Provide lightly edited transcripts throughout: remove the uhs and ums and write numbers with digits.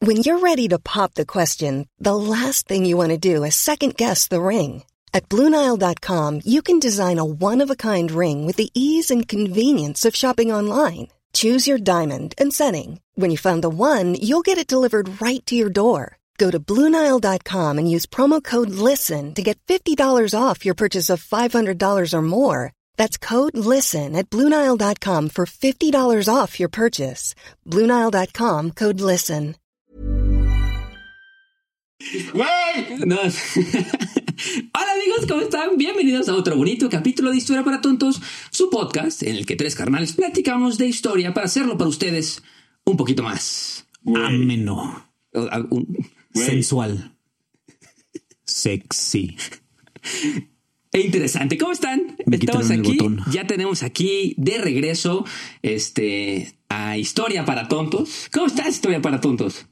When you're ready to pop the question, the last thing you want to do is second-guess the ring. At BlueNile.com, you can design a one-of-a-kind ring with the ease and convenience of shopping online. Choose your diamond and setting. When you find the one, you'll get it delivered right to your door. Go to BlueNile.com and use promo code LISTEN to get $50 off your purchase of $500 or more. That's code LISTEN at BlueNile.com for $50 off your purchase. BlueNile.com, code LISTEN. No. Hola amigos, ¿cómo están? Bienvenidos a otro bonito capítulo de Historia para Tontos, su podcast en el que tres carnales platicamos de historia para hacerlo para ustedes un poquito más ameno, sensual, sexy e interesante. ¿Cómo están? Estamos aquí, ya tenemos aquí de regreso a Historia para Tontos. ¿Cómo estás, Historia para Tontos?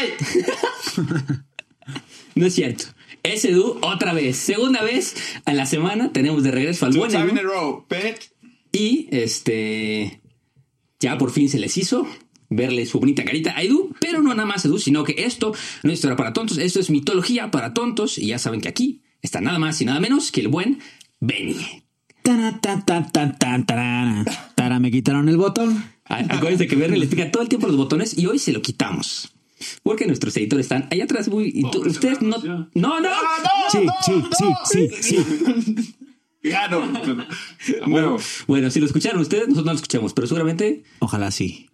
No es cierto. Es Edu otra vez. Segunda vez en la semana tenemos de regreso al buen Edu. Y ya por fin se les hizo verle su bonita carita a Edu. Pero no nada más Edu, sino que esto no es Historia para Tontos. Esto es mitología para tontos. Y ya saben que aquí está nada más y nada menos que el buen Benny. Me quitaron el botón. Acuérdense que Benny le explica todo el tiempo los botones y hoy se lo quitamos. Porque nuestros editores están allá atrás muy... Y ustedes no... ¡No! Sí. Bueno, si lo escucharon ustedes, nosotros no lo escuchamos, pero seguramente... Ojalá sí.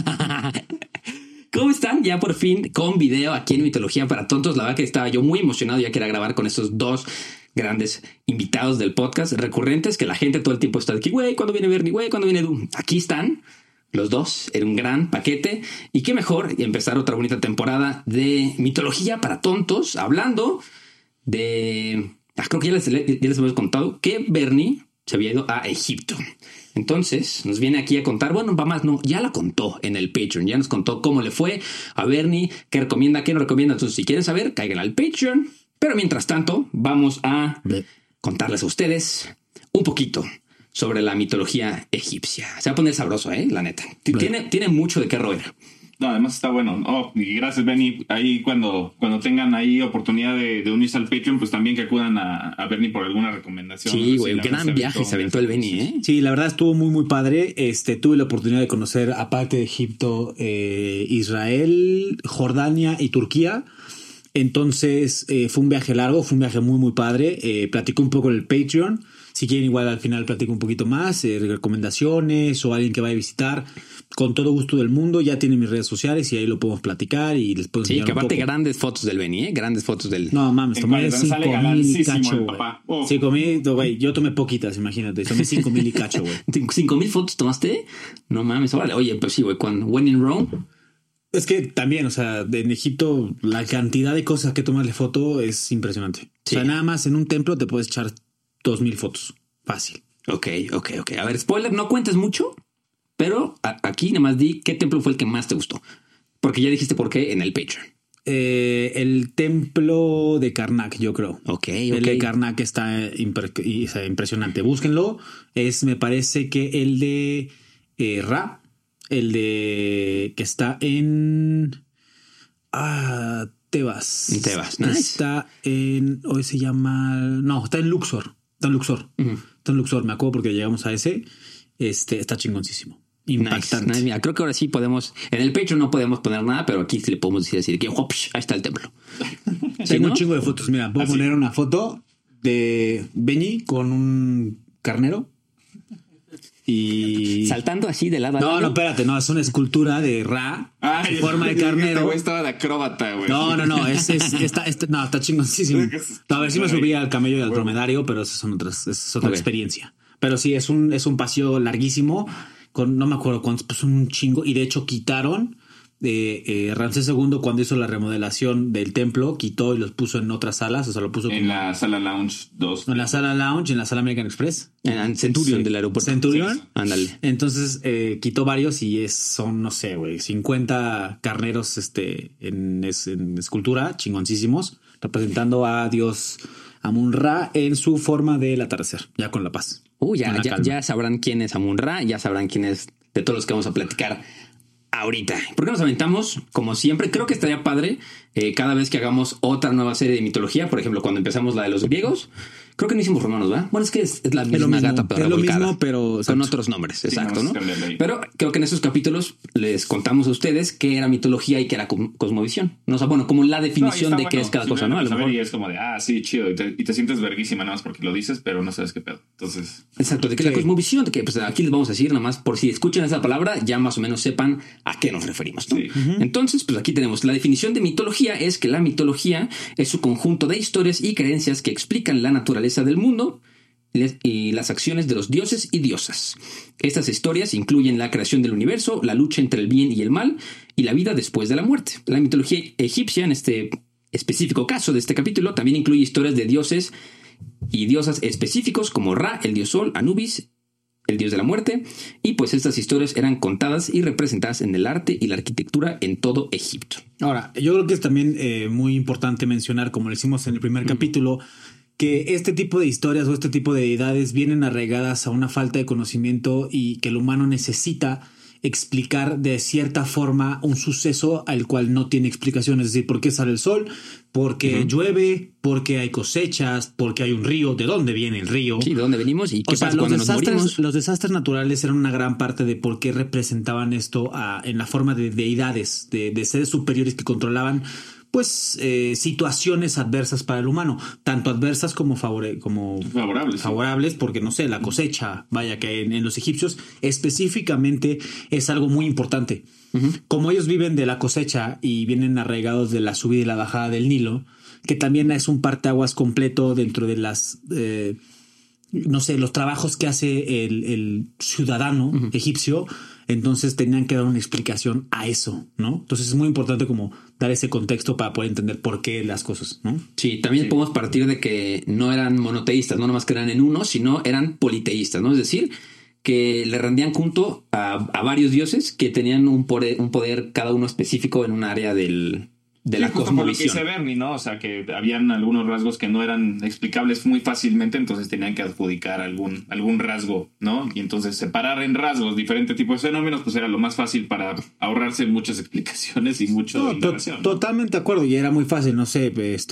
¿Cómo están? Ya por fin con video aquí en Mitología para Tontos. La verdad que estaba yo muy emocionado ya que era grabar con estos dos grandes invitados del podcast recurrentes, que la gente todo el tiempo está aquí, güey, ¿cuándo viene Bernie? Güey, ¿cuándo viene Edu? Aquí están los dos en un gran paquete. Y qué mejor empezar otra bonita temporada de Mitología para Tontos hablando de... creo que ya les hemos contado que Bernie se había ido a Egipto. Entonces nos viene aquí a contar, bueno, va más, no, ya la contó en el Patreon, ya nos contó cómo le fue a Bernie, qué recomienda, qué no recomienda. Entonces si quieren saber, caigan al Patreon. Pero mientras tanto, vamos a contarles a ustedes un poquito sobre la mitología egipcia. Se va a poner sabroso, la neta. Tiene mucho de qué roer. No, además está bueno. Y gracias, Benny. Ahí cuando tengan ahí oportunidad de unirse al Patreon, pues también que acudan a Benny por alguna recomendación. Sí, güey, un gran viaje se aventó el Benny, Sí, la verdad estuvo muy, muy padre. Tuve la oportunidad de conocer, aparte de Egipto, Israel, Jordania y Turquía. Entonces fue un viaje largo, fue un viaje muy, muy padre. Platicó un poco en el Patreon. Si quieren, igual al final platico un poquito más, recomendaciones o alguien que vaya a visitar. Con todo gusto del mundo, ya tienen mis redes sociales y ahí lo podemos platicar y les puedo enseñar. Sí, que aparte grandes fotos del Benny, grandes fotos del... No mames, tomé 5,000 y cacho, güey. 5,000, güey, yo tomé poquitas, imagínate, tomé 5,000 y cacho, güey. 5,000 fotos tomaste, no mames, órale. Oye, pues sí, güey, con When in Rome. Es que también, o sea, en Egipto la cantidad de cosas que tomarle foto es impresionante. Sí. O sea, nada más en un templo te puedes echar 2,000 fotos, fácil. Ok. A ver, spoiler, no cuentes mucho. Pero aquí nada más di qué templo fue el que más te gustó. Porque ya dijiste por qué en el Patreon. El templo de Karnak, yo creo. Ok. El de Karnak está impresionante. Búsquenlo. Me parece que el de Ra, el de que está en Tebas. En Tebas, nice. Está en... Hoy se llama... No, está en Luxor. Está en Luxor. Está en Luxor, me acuerdo porque llegamos a ese. Está chingoncísimo. Impactante. Nice. Mira, creo que ahora sí podemos. En el Patreon no podemos poner nada, pero aquí sí le podemos decir que ahí está el templo. Tengo un chingo de fotos. Mira, voy a poner una foto de Benny con un carnero y saltando así de lado a lado. No, espérate, no, es una escultura de Ra en forma de carnero. Este güey estaba de acróbata, güey. No, está chingoncísimo. A ver si me subía al camello y al dromedario, pero es otra experiencia. Pero sí, es un pasillo larguísimo. No me acuerdo cuántos, pues un chingo. Y de hecho quitaron Ramsés II cuando hizo la remodelación del templo, quitó y los puso en otras salas. O sea, lo puso en la sala Lounge 2. En la sala Lounge, en la sala American Express. En Centurion, sí, del aeropuerto. Centurion. Sí. Ándale. Entonces quitó varios y son, no sé, güey, 50 carneros en escultura, chingoncísimos, representando a Dios Amun-Ra en su forma del atardecer, ya con la paz. Ya sabrán quién es Amun-Ra, ya sabrán quién es de todos los que vamos a platicar ahorita. ¿Por qué nos aventamos? Como siempre, creo que estaría padre cada vez que hagamos otra nueva serie de mitología. Por ejemplo, cuando empezamos la de los griegos, creo que no hicimos romanos, ¿verdad? Bueno, es que es la misma gata, pero revolcada. Es lo mismo, pero con otros nombres, exacto, ¿no? Pero creo que en esos capítulos les contamos a ustedes qué era mitología y qué era cosmovisión. No, o sea, bueno, como la definición de qué es cada cosa, ¿no? A lo mejor. Y es como de, sí, chido. Y te sientes verguísima nada más porque lo dices, pero no sabes qué pedo. Entonces. Exacto, de que la cosmovisión, de que pues aquí les vamos a decir nada más por si escuchan esa palabra, ya más o menos sepan a qué nos referimos, ¿no? Sí. Entonces, pues aquí tenemos la definición de mitología: es que la mitología es su conjunto de historias y creencias que explican la naturaleza del mundo y las acciones de los dioses y diosas. Estas historias incluyen la creación del universo, la lucha entre el bien y el mal y la vida después de la muerte. La mitología egipcia, en este específico caso de este capítulo, también incluye historias de dioses y diosas específicos como Ra, el dios sol, Anubis, el dios de la muerte, y pues estas historias eran contadas y representadas en el arte y la arquitectura en todo Egipto. Ahora, yo creo que es también muy importante mencionar, como lo hicimos en el primer capítulo, que este tipo de historias o este tipo de deidades vienen arraigadas a una falta de conocimiento y que el humano necesita explicar de cierta forma un suceso al cual no tiene explicación. Es decir, ¿por qué sale el sol? ¿Por qué llueve? ¿Por qué hay cosechas? ¿Por qué hay un río? ¿De dónde viene el río? Sí, ¿de dónde venimos? ¿Y qué pasa cuando nos morimos? Los desastres naturales eran una gran parte de por qué representaban esto en la forma de deidades, de seres superiores que controlaban pues situaciones adversas para el humano, tanto adversas como favorables, porque no sé, la cosecha, vaya que en los egipcios específicamente es algo muy importante. Como ellos viven de la cosecha y vienen arraigados de la subida y la bajada del Nilo, que también es un parteaguas completo dentro de las no sé, los trabajos que hace el ciudadano egipcio. Entonces tenían que dar una explicación a eso, ¿no? Entonces es muy importante como dar ese contexto para poder entender por qué las cosas, ¿no? Sí, también podemos partir de que no eran monoteístas, no nomás creían en uno, sino eran politeístas, ¿no? Es decir, que le rendían culto a varios dioses que tenían un poder cada uno específico en un área de la cosmovisión. Por lo que dice Bernie, ¿no? O sea, que habían algunos rasgos que no eran explicables muy fácilmente, entonces tenían que adjudicar algún rasgo, ¿no? Y entonces separar en rasgos diferentes tipos de fenómenos, pues era lo más fácil para ahorrarse muchas explicaciones y mucho indagación, ¿no? Totalmente de acuerdo, y era muy fácil, no sé,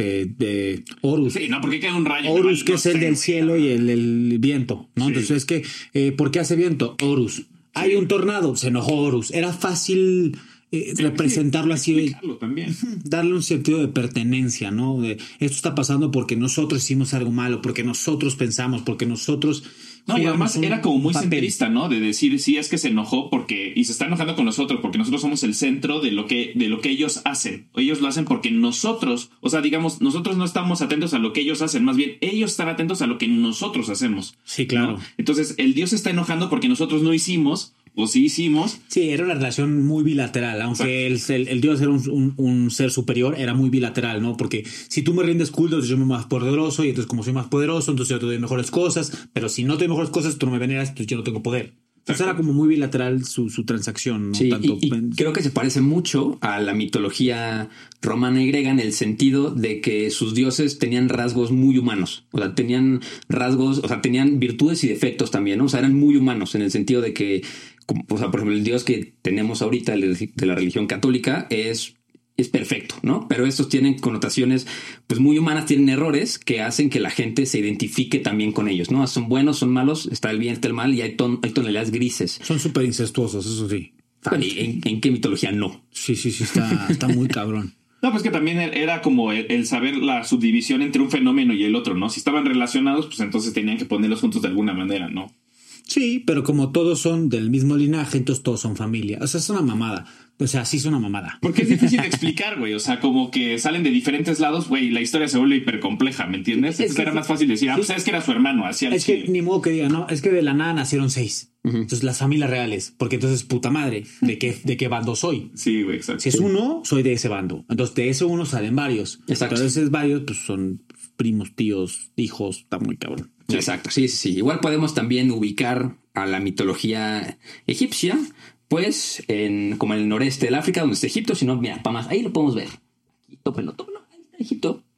Horus. Sí, no, porque queda un rayo. Horus, que es el del cielo y el viento, ¿no? Sí. Entonces es que, ¿por qué hace viento? Horus. Sí. Hay un tornado, se enojó Horus. Era fácil representarlo así, también. Darle un sentido de pertenencia, ¿no? Esto está pasando porque nosotros hicimos algo malo, porque nosotros pensamos, porque nosotros... No, y además era como muy centrista, ¿no? De decir, sí, es que se enojó y se está enojando con nosotros porque nosotros somos el centro de lo que ellos hacen. Ellos lo hacen porque nosotros, o sea, digamos, nosotros no estamos atentos a lo que ellos hacen, más bien ellos están atentos a lo que nosotros hacemos. Sí, claro. ¿No? Entonces, el Dios se está enojando porque nosotros no hicimos... o sí hicimos. Sí, era una relación muy bilateral, aunque el Dios era un ser superior, era muy bilateral, ¿no? Porque si tú me rindes culto, entonces yo soy más poderoso, y entonces como soy más poderoso, entonces yo te doy mejores cosas, pero si no te doy mejores cosas, tú no me veneras, entonces yo no tengo poder. Entonces era como muy bilateral su transacción, ¿no? Sí, tanto y creo que se parece mucho a la mitología romana y griega en el sentido de que sus dioses tenían rasgos muy humanos. O sea, tenían rasgos, o sea, tenían virtudes y defectos también, ¿no? O sea, eran muy humanos en el sentido de que, o sea, por ejemplo, el dios que tenemos ahorita de la religión católica es perfecto, ¿no? Pero estos tienen connotaciones pues muy humanas, tienen errores que hacen que la gente se identifique también con ellos, ¿no? Son buenos, son malos, está el bien, está el mal, y hay tonalidades grises. Son súper incestuosos, eso sí. Bueno, ¿en qué mitología no? Sí, está muy cabrón. No, pues que también era como el saber la subdivisión entre un fenómeno y el otro, ¿no? Si estaban relacionados, pues entonces tenían que ponerlos juntos de alguna manera, ¿no? Sí, pero como todos son del mismo linaje, entonces todos son familia. O sea, es una mamada. O sea, sí es una mamada. Porque es difícil de explicar, güey. O sea, como que salen de diferentes lados, güey, y la historia se vuelve hipercompleja, ¿me entiendes? Es que era más fácil decir, pues sabes que era su hermano, así al Es que ni modo que diga, no, es que de la nada nacieron 6. Entonces las familias reales, porque entonces puta madre, ¿de qué bando soy? Sí, güey, exacto. Si es uno, soy de ese bando. Entonces de ese uno salen varios. Exacto. Pero esos varios, pues son primos, tíos, hijos, está muy cabrón. Sí. Exacto, sí. Igual podemos también ubicar a la mitología egipcia, pues como en el noreste del África, donde está Egipto. Si no, mira, para más, ahí lo podemos ver. Tópelo, ahí está Egipto.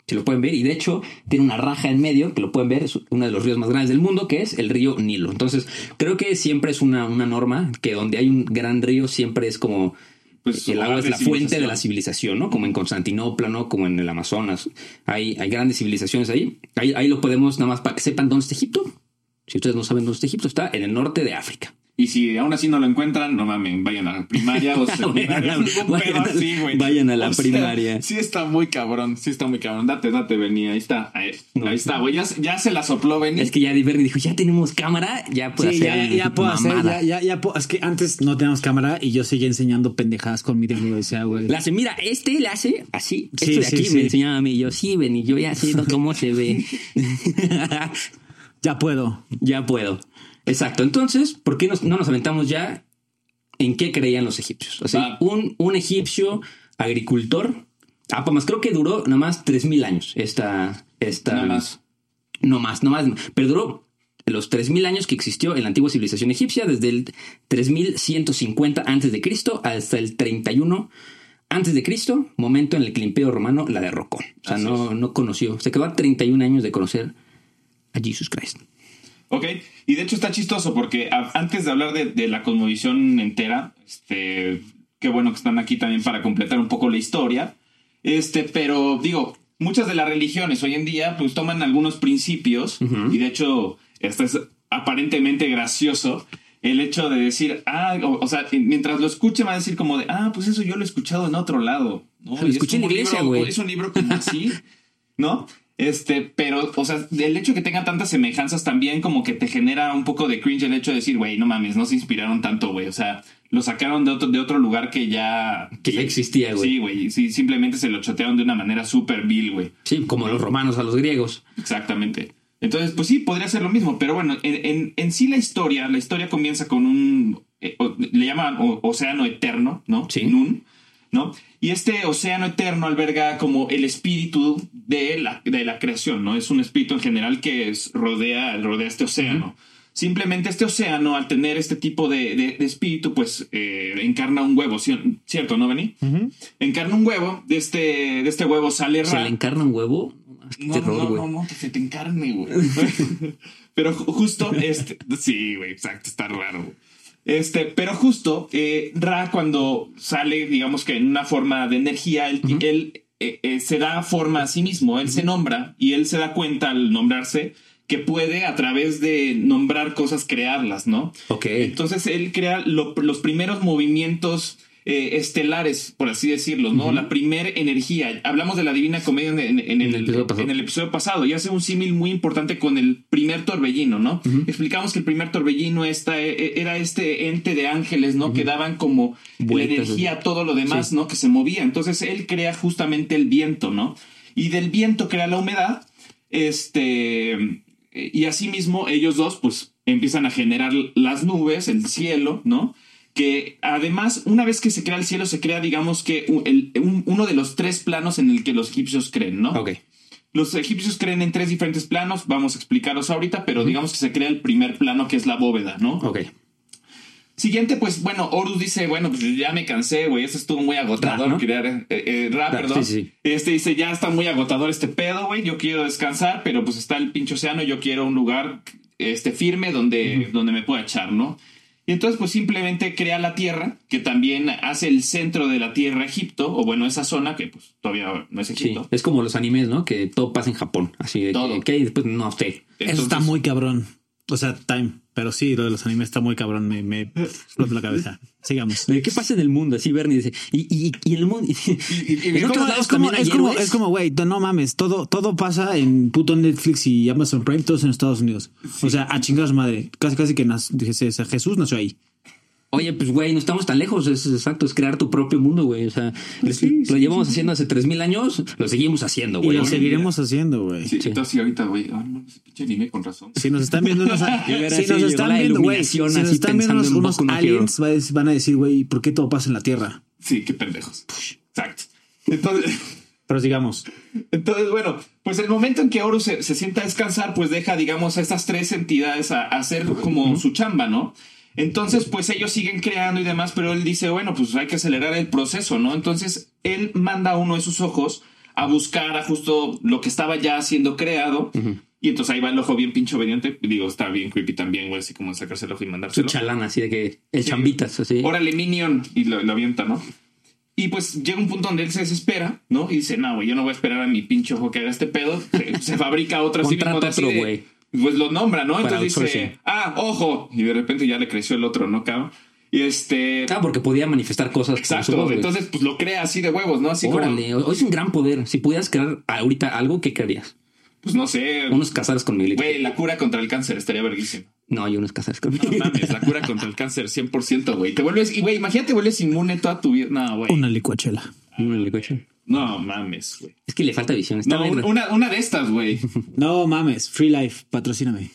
Si lo pueden ver, y de hecho tiene una raja en medio, que lo pueden ver, es uno de los ríos más grandes del mundo, que es el río Nilo. Entonces, creo que siempre es una norma, que donde hay un gran río siempre es como... Pues el agua es la fuente de la civilización, ¿no? Como en Constantinopla, ¿no? Como en el Amazonas. Hay grandes civilizaciones ahí. Ahí lo podemos, nada más para que sepan dónde está Egipto. Si ustedes no saben dónde está Egipto, está en el norte de África. Y si aún así no lo encuentran, no mames, vayan a la primaria o secundaria. Vayan a la primaria. Sí está muy cabrón, Date, Benny, ahí está. Ahí está, güey. Ya se la sopló, Benny. Es que ya Bernie dijo, ya tenemos cámara, ya puedo hacer ya puedo mamada. Es que antes no teníamos cámara y yo seguía enseñando pendejadas con mi universidad, güey. La hace, mira, le hace así. Esto de aquí me enseñaba a mí. Yo, sí, Benny, yo ya sé cómo se ve. Ya puedo. Exacto. Entonces, ¿por qué no nos aventamos ya en qué creían los egipcios? O sea, un egipcio agricultor. Pues creo que duró nada más 3,000 años. No más. Pero duró los 3,000 años que existió en la antigua civilización egipcia, desde el 3150 a.C. hasta el 31 a.C., momento en el que el Imperio Romano la derrocó. O sea, no conoció. Se quedó a 31 años de conocer a Jesus Christ. Ok, y de hecho está chistoso porque antes de hablar de la cosmovisión entera, qué bueno que están aquí también para completar un poco la historia, pero digo, muchas de las religiones hoy en día pues toman algunos principios y de hecho esto es aparentemente gracioso, el hecho de decir, o sea, mientras lo escuche va a decir como de, pues eso yo lo he escuchado en otro lado, ¿no? Lo escuché en la iglesia, güey. Es un libro como así, ¿no? Pero, o sea, el hecho de que tenga tantas semejanzas también como que te genera un poco de cringe el hecho de decir, güey, no mames, no se inspiraron tanto, güey. O sea, lo sacaron de otro lugar que ya existía, güey. Sí, güey. Sí, simplemente se lo chotearon de una manera súper vil, güey. Sí, como los romanos a los griegos. Exactamente. Entonces, pues sí, podría ser lo mismo. Pero bueno, en sí la historia comienza con un... le llaman océano eterno, ¿no? Sí. Nun, ¿no? Y este océano eterno alberga como el espíritu de la creación, ¿no? Es un espíritu en general que rodea este océano. Simplemente este océano, al tener este tipo de espíritu, pues encarna un huevo, ¿cierto, no, Benny? Encarna un huevo, de este huevo sale Ra. ¿Se le encarna un huevo? No, que se te encarne, güey. Pero justo sí, güey, exacto, está raro, güey. Pero justo Ra, cuando sale, digamos que en una forma de energía, él se da forma a sí mismo, él se nombra y él se da cuenta al nombrarse que puede a través de nombrar cosas crearlas, ¿no? Ok. Entonces él crea los primeros movimientos estelares, por así decirlo, ¿no? La primera energía. Hablamos de la Divina Comedia en el episodio pasado y hace un símil muy importante con el primer torbellino, ¿no? Explicamos que el primer torbellino era este ente de ángeles, ¿no? Que daban como vueltas, la energía a todo lo demás, ¿no? Que se movía. Entonces él crea justamente el viento, ¿no? Y del viento crea la humedad, y asimismo ellos dos pues empiezan a generar las nubes, el cielo, ¿no? Que además, una vez que se crea el cielo, se crea, digamos que uno de los 3 planos en el que los egipcios creen, ¿no? Ok. Los egipcios creen en 3 diferentes planos, vamos a explicarlos ahorita, pero digamos que se crea el primer plano, que es la bóveda, ¿no? Ok. Siguiente, pues, bueno, Horus dice, bueno, pues ya me cansé, güey, esto estuvo muy agotador, ¿no? Crear, perdón. Sí. Dice, ya está muy agotador este pedo, güey, yo quiero descansar, pero pues está el pinche océano, yo quiero un lugar firme donde me pueda echar, ¿no? Y entonces pues simplemente crea la tierra, que también hace el centro de la tierra Egipto, o bueno, esa zona que pues todavía no es Egipto. Sí, es como los animes, ¿no? Que todo pasa en Japón, así de todo. Que después no sé. Eso está muy cabrón. O sea, pero sí, lo de los animes está muy cabrón, me explota la cabeza. Sigamos. ¿Qué pasa en el mundo? Así Bernie dice, y en el mundo... Es como, güey, no mames, todo pasa en puto Netflix y Amazon Prime, todos en Estados Unidos. Sí. O sea, a chingar a su madre. Casi que Jesús nació ahí. Oye, pues, güey, no estamos tan lejos. Es exacto, es crear tu propio mundo, güey. O sea, lo llevamos haciendo hace 3,000 años, lo seguimos haciendo, güey. Y lo seguiremos haciendo, güey. Sí, entonces sí, ahorita, güey, no, ese pinche anime con razón. Si nos están viendo unos aliens, van a decir, güey, ¿por qué todo pasa en la Tierra? Sí, qué pendejos. Exacto. Entonces... Pero sigamos. Entonces, bueno, pues el momento en que Horus se sienta a descansar, pues deja, digamos, a estas 3 entidades a hacer como su chamba, ¿no? Entonces, pues ellos siguen creando y demás, pero él dice, bueno, pues hay que acelerar el proceso, ¿no? Entonces, él manda a uno de sus ojos a buscar a justo lo que estaba ya siendo creado. Y entonces ahí va el ojo bien pinche obediente. Digo, está bien creepy también, güey, así como sacarse el ojo y mandárselo. Su chalán, así de que el chambitas, así. Órale, Minion, y lo avienta, ¿no? Y pues llega un punto donde él se desespera, ¿no? Y dice, no, güey, yo no voy a esperar a mi pinche ojo que haga este pedo. Se fabrica otro así mismo. Otro, güey. Pues lo nombra, ¿no? Para Entonces dice, ojo. Y de repente ya le creció el otro, ¿no, cabrón? Y porque podía manifestar cosas. Exacto. Entonces, pues lo crea así de huevos, ¿no? Así órale, hoy es un gran poder. Si pudieras crear ahorita algo, ¿qué crearías? Pues no sé. Unos cazares con milito. Güey, la cura contra el cáncer estaría verguísimo. No, yo unos cazares con milito. No mames, la cura contra el cáncer 100%, güey. Te vuelves, y güey, imagínate, vuelves inmune toda tu vida. No, güey. Una licuachela. No mames, güey. Es que le falta visión. No, una de estas, güey. No mames, Free Life, patrocíname.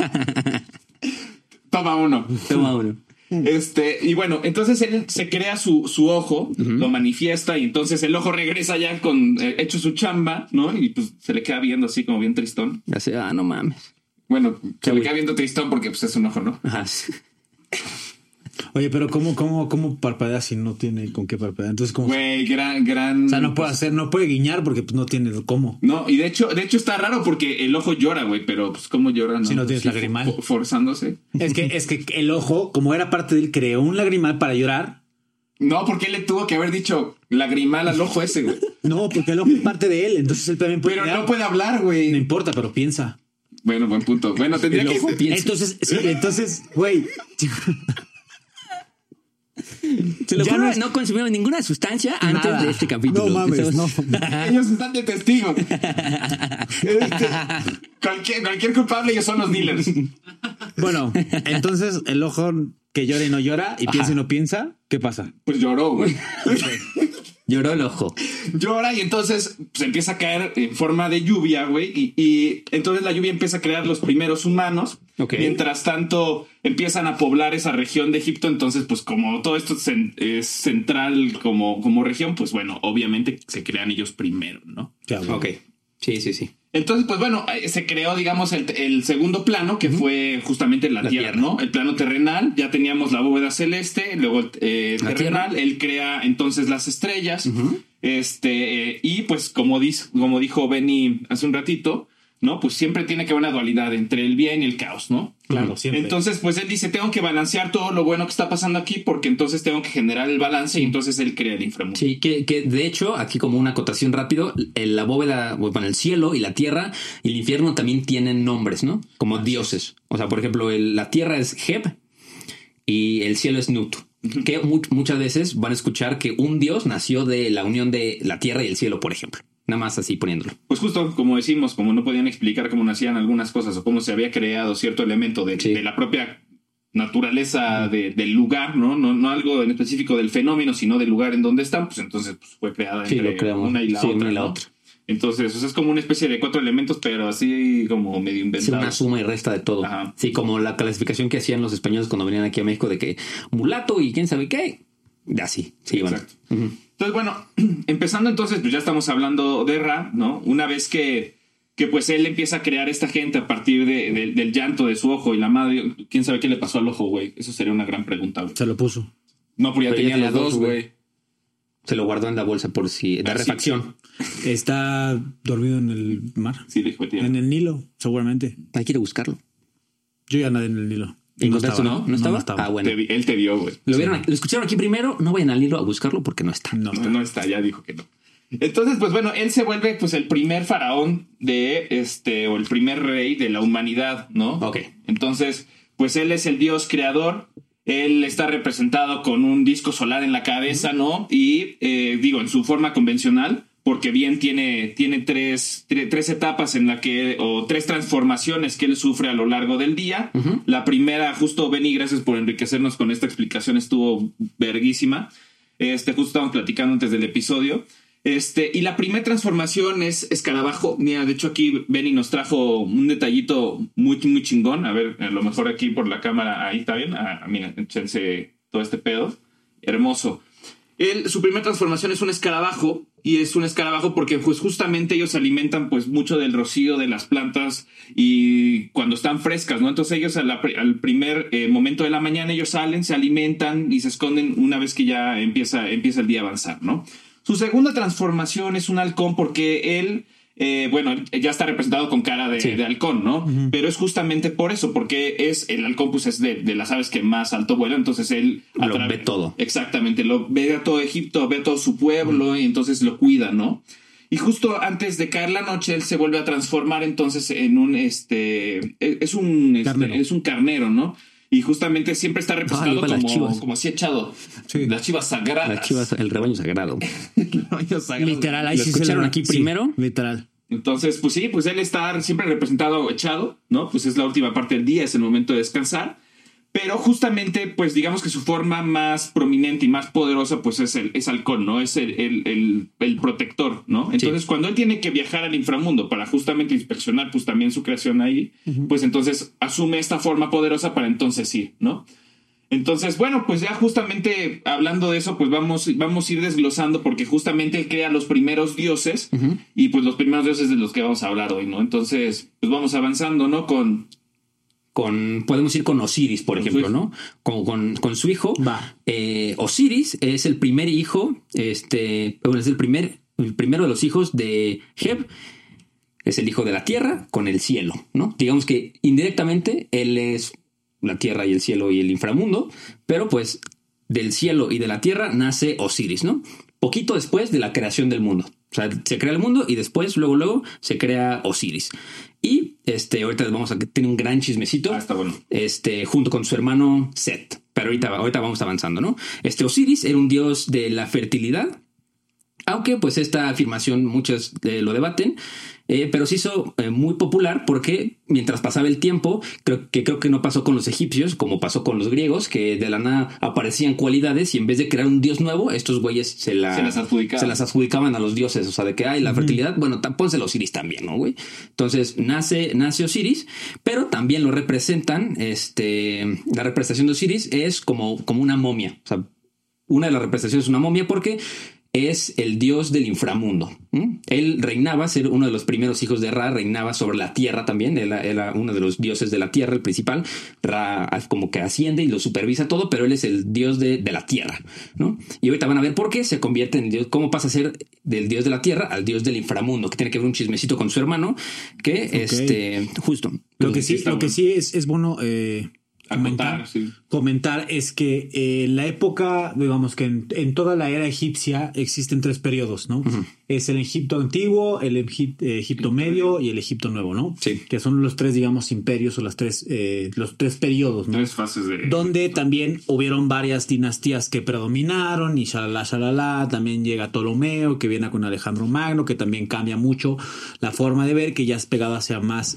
Toma uno. Y bueno, entonces él se crea su ojo, lo manifiesta y entonces el ojo regresa ya con hecho su chamba, ¿no? Y pues se le queda viendo así como bien tristón. Así, no mames. Bueno, se le queda viendo tristón porque pues es un ojo, ¿no? Ajá. Sí. Oye, pero ¿cómo parpadea si no tiene con qué parpadear? Entonces, ¿cómo? Güey, gran. O sea, no puede guiñar porque pues, no tiene cómo. No, y de hecho está raro porque el ojo llora, güey, pero pues cómo llora, ¿no? Si no tienes lagrimal. Forzándose. Es que el ojo, como era parte de él, creó un lagrimal para llorar. No, porque él le tuvo que haber dicho lagrimal al ojo ese, güey. No, porque el ojo es parte de él, entonces él también puede. Pero no puede hablar, güey. No importa, pero piensa. Bueno, buen punto. Bueno, tendría que... Entonces, güey... Se lo juro, no consumimos ninguna sustancia antes de este capítulo. No mames, no. Ellos están de testigo. Cualquier culpable, ellos son los dealers. Bueno, entonces el ojo que llora y no llora y piensa y no piensa, ¿qué pasa? Pues lloró, güey. Lloró el ojo. Llora y entonces se empieza a caer en forma de lluvia, güey. Y entonces la lluvia empieza a crear los primeros humanos. Okay. Mientras tanto empiezan a poblar esa región de Egipto. Entonces, pues como todo esto es central como región, pues bueno, obviamente se crean ellos primero, ¿no? Claro. Ok. Sí. Entonces, pues bueno, se creó, digamos, el segundo plano, que fue justamente la tierra, ¿no? El plano terrenal, ya teníamos la bóveda celeste, luego el terrenal, él crea entonces las estrellas, y pues como dijo Benny hace un ratito, ¿no? Pues siempre tiene que haber una dualidad entre el bien y el caos, ¿no? Claro, siempre. Entonces, pues él dice, tengo que balancear todo lo bueno que está pasando aquí porque entonces tengo que generar el balance y entonces él crea el inframundo. Sí, que de hecho, aquí como una acotación rápido, la bóveda, bueno, el cielo y la tierra y el infierno también tienen nombres, ¿no? Como dioses. O sea, por ejemplo, la tierra es Heb y el cielo es Nut. Que muchas veces van a escuchar que un dios nació de la unión de la tierra y el cielo, por ejemplo. Nada más así poniéndolo. Pues justo como decimos, como no podían explicar cómo nacían algunas cosas o cómo se había creado cierto elemento de la propia naturaleza del lugar, ¿no? Algo en específico del fenómeno, sino del lugar en donde están, pues entonces pues, fue creada entre una y la otra. Entonces, es como una especie de 4 elementos, pero así como medio inventado. Sí, una suma y resta de todo. Ajá. Sí, como la clasificación que hacían los españoles cuando venían aquí a México de que mulato y quién sabe qué. Así, sí, exacto. Bueno. Entonces, bueno, empezando entonces, pues ya estamos hablando de Ra, ¿no? Una vez que pues él empieza a crear esta gente a partir del llanto de su ojo y la madre, quién sabe qué le pasó al ojo, güey. Eso sería una gran pregunta, güey. Se lo puso. No, pero ya tenía los dos, güey. Se lo guardó en la bolsa por si de refacción. Sí. Está dormido en el mar. Sí, dijo, tío. En el Nilo, seguramente. Hay que ir a buscarlo. Yo ya nadé en el Nilo. ¿No estaba? ¿No estaba? Ah, bueno. Él te vio, güey. Lo escucharon aquí primero. No vayan al Nilo a buscarlo porque no está. No está, ya dijo que no. Entonces, pues bueno, él se vuelve pues el primer faraón o el primer rey de la humanidad, ¿no? Ok. Entonces, pues él es el dios creador. Él está representado con un disco solar en la cabeza, ¿no? Y en su forma convencional, porque bien tiene tres etapas en la que, o 3 transformaciones que él sufre a lo largo del día. Uh-huh. La primera, justo Benny, gracias por enriquecernos con esta explicación, estuvo verguísima. Justo estábamos platicando antes del episodio. Y la primera transformación es escarabajo. Mira, de hecho aquí Benny nos trajo un detallito muy, muy chingón. A ver, a lo mejor aquí por la cámara, ahí está bien. Mira, échense todo este pedo. Hermoso. Su primera transformación es un escarabajo, y es un escarabajo porque pues justamente ellos se alimentan pues mucho del rocío de las plantas y cuando están frescas, ¿no? Entonces ellos al primer momento de la mañana ellos salen, se alimentan y se esconden una vez que ya empieza el día a avanzar, ¿no? Su segunda transformación es un halcón porque él, ya está representado con cara de halcón, ¿no? Pero es justamente por eso, porque el halcón pues es de las aves que más alto vuela, entonces él lo ve todo. Exactamente, lo ve a todo Egipto, ve a todo su pueblo y entonces lo cuida, ¿no? Y justo antes de caer la noche, él se vuelve a transformar entonces en es un carnero, ¿no? Y justamente siempre está representado como así echado. Sí. Las chivas sagradas. Las chivas, el rebaño sagrado. El rebaño sagrado. Literal, ahí ¿Lo escucharon aquí primero? Literal. Entonces, pues sí, pues él está siempre representado echado, ¿no? Pues es la última parte del día, es el momento de descansar. Pero justamente, pues digamos que su forma más prominente y más poderosa, pues es halcón, ¿no? Es el protector, ¿no? Entonces, cuando él tiene que viajar al inframundo para justamente inspeccionar, pues también su creación ahí, pues entonces asume esta forma poderosa para entonces ir, ¿no? Entonces, bueno, pues ya justamente hablando de eso, pues vamos a ir desglosando porque justamente él crea los primeros dioses y pues los primeros dioses de los que vamos a hablar hoy, ¿no? Entonces, pues vamos avanzando, ¿no? Podemos ir con Osiris, por ejemplo, ¿no? Con su hijo. Osiris es el primer hijo, es el primero de los hijos de Heb. Es el hijo de la tierra con el cielo, ¿no? Digamos que indirectamente él es la tierra y el cielo y el inframundo, pero pues del cielo y de la tierra nace Osiris, ¿no? Poquito después de la creación del mundo. O sea, se crea el mundo y después, luego, se crea Osiris. Y ahorita vamos a tener un gran chismecito. Está bueno. Junto con su hermano Set. Pero ahorita vamos avanzando, ¿no? Osiris era un dios de la fertilidad. Aunque pues esta afirmación muchos lo debaten. Pero se hizo muy popular porque mientras pasaba el tiempo, creo que no pasó con los egipcios como pasó con los griegos, que de la nada aparecían cualidades y en vez de crear un dios nuevo, estos güeyes se las adjudicaban a los dioses. O sea, de que hay la fertilidad, bueno, pónselo Osiris también, ¿no, güey? Entonces nace Osiris, pero también lo representan, la representación de Osiris es como una momia. O sea, una de las representaciones es una momia porque es el dios del inframundo. Él reinaba, ser uno de los primeros hijos de Ra, reinaba sobre la tierra también. Era uno de los dioses de la tierra, el principal. Ra como que asciende y lo supervisa todo, pero él es el dios de la tierra, ¿no? Y ahorita van a ver por qué se convierte en dios, cómo pasa a ser del dios de la tierra al dios del inframundo, que tiene que ver un chismecito con su hermano, que justo. Lo que sí es bueno comentar es que en la época, digamos que en toda la era egipcia existen 3 periodos, ¿no? Es el Egipto antiguo, el Egipto medio y el Egipto nuevo, ¿no? Sí. Que son los 3, digamos, imperios o los tres periodos, ¿no? 3 fases de... Donde también hubieron varias dinastías que predominaron y shalala, también llega Ptolomeo, que viene con Alejandro Magno, que también cambia mucho la forma de ver, que ya es pegado hacia más...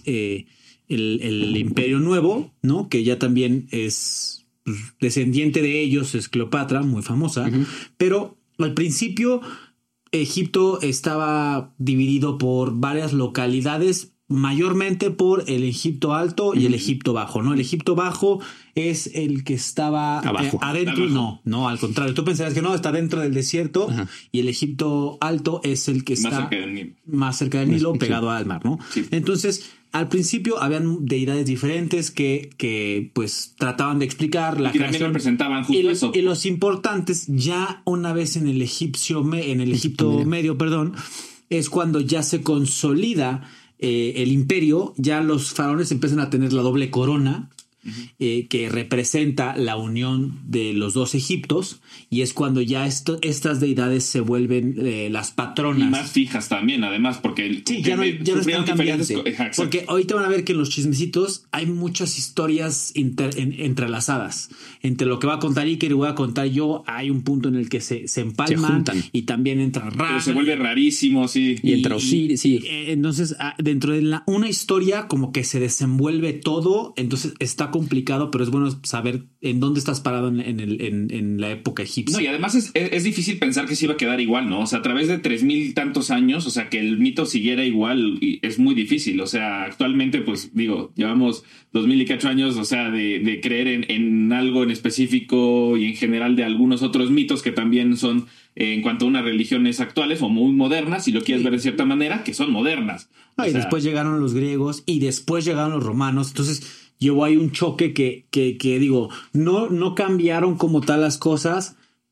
El imperio nuevo, ¿no? Que ya también es descendiente de ellos, es Cleopatra, muy famosa. Pero al principio Egipto estaba dividido por varias localidades, mayormente por el Egipto Alto y el Egipto Bajo, ¿no? El Egipto Bajo es el que estaba adentro. No, al contrario. Tú pensarás que no, está dentro del desierto. Y el Egipto Alto es el que está más cerca del Nilo, pegado al mar, ¿no? Sí. Entonces, al principio habían deidades diferentes que pues trataban de explicar la creación. También representaban justo eso. Y los importantes, ya una vez en el Egipto medio, es cuando ya se consolida el imperio, ya los faraones empiezan a tener la doble corona, que representa la unión de los 2 Egiptos, y es cuando ya estas deidades se vuelven las patronas. Y más fijas también, además, porque ya no están cambiantes. Porque ahorita van a ver que en los chismecitos hay muchas historias entrelazadas. Entre lo que va a contar Iker y voy a contar yo, hay un punto en el que se empalman, y también entra Ra. Pero se vuelve rarísimo, sí. Y entra Osiris, sí. Entonces, dentro de una historia como que se desenvuelve todo, entonces está complicado, pero es bueno saber en dónde estás parado en la época egipcia. No, y además es difícil pensar que se iba a quedar igual, ¿no? O sea, a través de 3000 tantos años, o sea, que el mito siguiera igual es muy difícil. O sea, actualmente, pues digo, llevamos 2008 años, o sea, de creer en algo en específico y en general de algunos otros mitos que también son en cuanto a unas religiones actuales o muy modernas, si lo quieres ver de cierta manera, que son modernas. Y después llegaron los griegos y después llegaron los romanos. Entonces llevó ahí un choque que digo, no cambiaron como tal las cosas,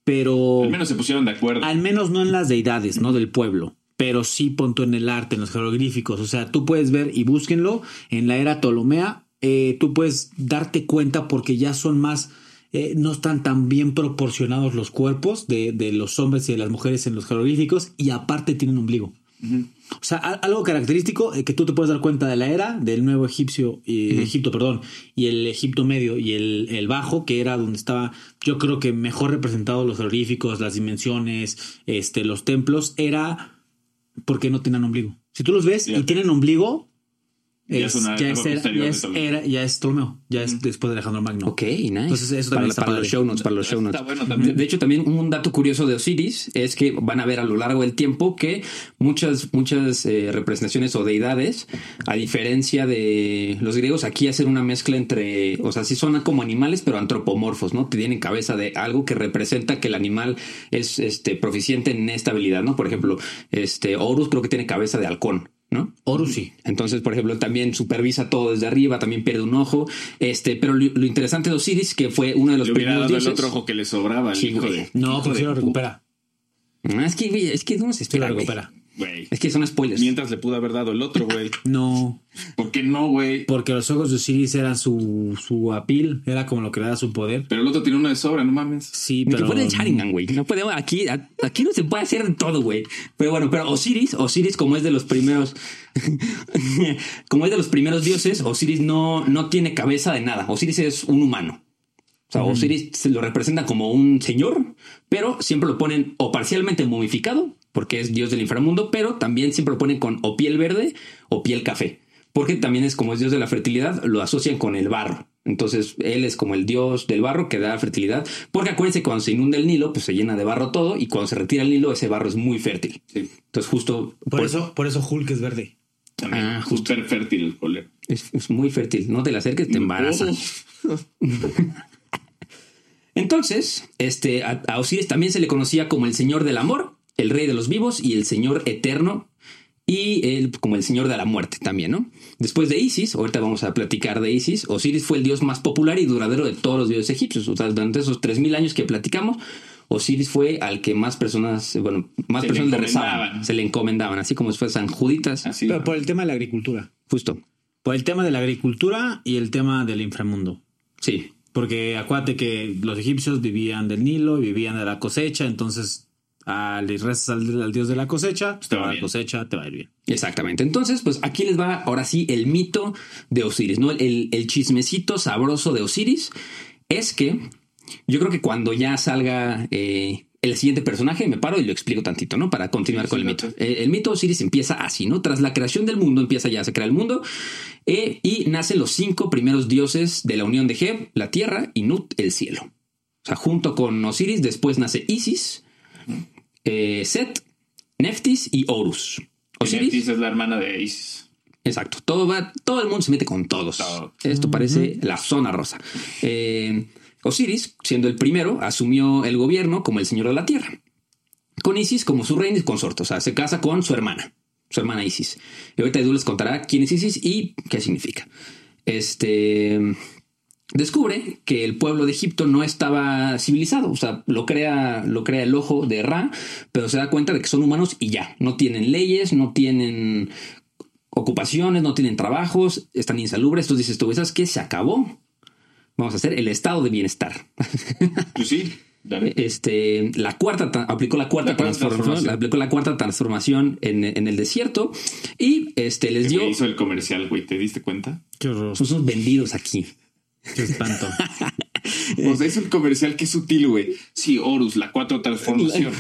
pero... Al menos se pusieron de acuerdo. Al menos no en las deidades, ¿no? Del pueblo. Pero sí punto en el arte, en los jeroglíficos. O sea, tú puedes ver, y búsquenlo, en la era Ptolomea, tú puedes darte cuenta porque ya son más... no están tan bien proporcionados los cuerpos de los hombres y de las mujeres en los jeroglíficos, y aparte tienen ombligo. Uh-huh. O sea, algo característico que tú te puedes dar cuenta de la era del nuevo Egipto, y el Egipto medio y el bajo, que era donde estaba, yo creo que mejor representados los jeroglíficos, las dimensiones, los templos, era porque no tenían ombligo. Si tú los ves y tienen ombligo, ya es Ptolomeo, ya es después de Alejandro Magno. Ok, nice. Entonces eso también está para los show notes. Está bueno también. De hecho, también un dato curioso de Osiris es que van a ver a lo largo del tiempo que muchas representaciones o deidades, a diferencia de los griegos, aquí hacen una mezcla entre, o sea, sí son como animales, pero antropomorfos, ¿no? Tienen cabeza de algo que representa que el animal es proficiente en esta habilidad, ¿no? Por ejemplo, Horus creo que tiene cabeza de halcón, ¿no? Horus sí. Entonces, por ejemplo, también supervisa todo desde arriba, también pierde un ojo. Pero lo interesante de Osiris, que fue uno de los primeros dioses. El otro ojo que le sobraba. Sí, güey. No, porque sí lo recupera. Es que no se espera, lo recupera. Güey. Es que son spoilers. Mientras le pudo haber dado el otro, güey. No. ¿Por qué no, güey? Porque los ojos de Osiris eran su apil, era como lo que le da su poder. Pero el otro tiene uno de sobra, no mames. Sí, pero... Que fue el Sharingan, güey. No podemos... Aquí no se puede hacer todo, güey. Pero bueno, pero Osiris, como es de los primeros... como es de los primeros dioses, Osiris no tiene cabeza de nada. Osiris es un humano. O sea, Osiris se lo representa como un señor, pero siempre lo ponen o parcialmente momificado, porque es dios del inframundo, pero también siempre lo ponen con o piel verde o piel café, porque también es como es dios de la fertilidad, lo asocian con el barro. Entonces él es como el dios del barro que da fertilidad, porque acuérdense que cuando se inunda el Nilo, pues se llena de barro todo, y cuando se retira el Nilo, ese barro es muy fértil. Sí. Entonces justo... Por eso Hulk es verde. También súper fértil el polero. Es muy fértil, no te la acerques, te embaraza. Entonces, a Osiris también se le conocía como el señor del amor, el rey de los vivos y el señor eterno, y él como el señor de la muerte también, ¿no? Después de Isis, ahorita vamos a platicar de Isis, Osiris fue el dios más popular y duradero de todos los dioses egipcios. O sea, durante esos 3000 años que platicamos, Osiris fue al que más personas le rezaban, se le encomendaban, así como si fuera San Juditas. Así, pero por el tema de la agricultura. Justo. Por el tema de la agricultura y el tema del inframundo. Sí. Porque acuérdate que los egipcios vivían del Nilo y vivían de la cosecha, entonces le rezas al dios de la cosecha, pues la cosecha te va a ir bien. Exactamente. Entonces, pues aquí les va ahora sí el mito de Osiris, ¿no? El chismecito sabroso de Osiris es que yo creo que cuando ya salga el siguiente personaje, me paro y lo explico tantito, ¿no? Para continuar con el mito. El mito de Osiris empieza así, ¿no? Tras la creación del mundo, se crea el mundo, y nacen los 5 primeros dioses de la unión de Geb, la tierra, y Nut, el cielo. O sea, junto con Osiris, después nace Isis, Set, Neftis y Horus. Neftis es la hermana de Isis. Exacto. Todo el mundo se mete con todos. Todo. Esto parece la zona rosa. Osiris, siendo el primero, asumió el gobierno como el señor de la tierra, con Isis como su reina y consorte. O sea, se casa con su hermana Isis. Y ahorita Edu les contará quién es Isis y qué significa. Descubre que el pueblo de Egipto no estaba civilizado. O sea, lo crea el ojo de Ra, pero se da cuenta de que son humanos y ya. No tienen leyes, no tienen ocupaciones, no tienen trabajos, están insalubres. Entonces dices tú, ¿sabes qué? Se acabó. Vamos a hacer el estado de bienestar. Pues sí. Dale. Aplicó la cuarta transformación en el desierto y les dio. Hizo el comercial, güey. ¿Te diste cuenta? Qué horror. Son vendidos aquí. Qué espanto. O sea, es un comercial que es sutil, güey. Sí, Horus, la 4 transformación.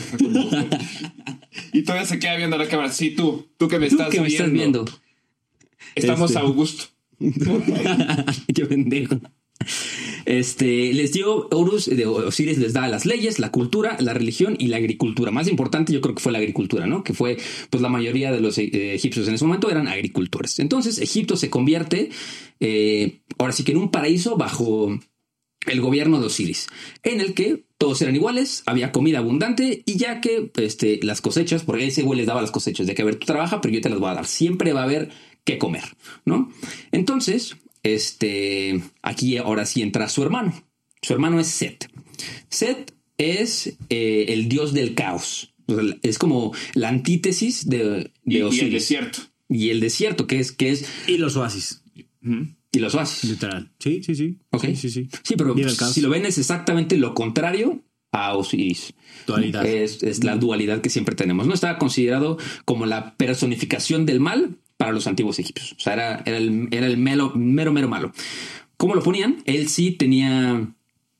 Y todavía se queda viendo la cámara. Sí, tú que me estás viendo. Estamos a Augusto. Qué pendejo. Les dio Osiris les da las leyes, la cultura, la religión y la agricultura. Más importante yo creo que fue la agricultura, ¿no? Que fue, pues la mayoría de los egipcios en ese momento eran agricultores. Entonces Egipto se convierte ahora sí que en un paraíso bajo el gobierno de Osiris, en el que todos eran iguales, había comida abundante y ya que las cosechas, porque ese güey les daba las cosechas de que a ver, tú trabaja, pero yo te las voy a dar. Siempre va a haber que comer, ¿no? Entonces aquí ahora sí entra su hermano. Su hermano es Set. Set es el dios del caos. O sea, es como la antítesis de Osiris. Y el desierto. Y el desierto, que es... Y los oasis. Y los oasis. Literal. Sí. Okay. Sí, pero si lo ven es exactamente lo contrario a Osiris. Dualidad. Es la dualidad que siempre tenemos. No estaba considerado como la personificación del mal para los antiguos egipcios. O sea, era el mero malo. ¿Cómo lo ponían? Él sí tenía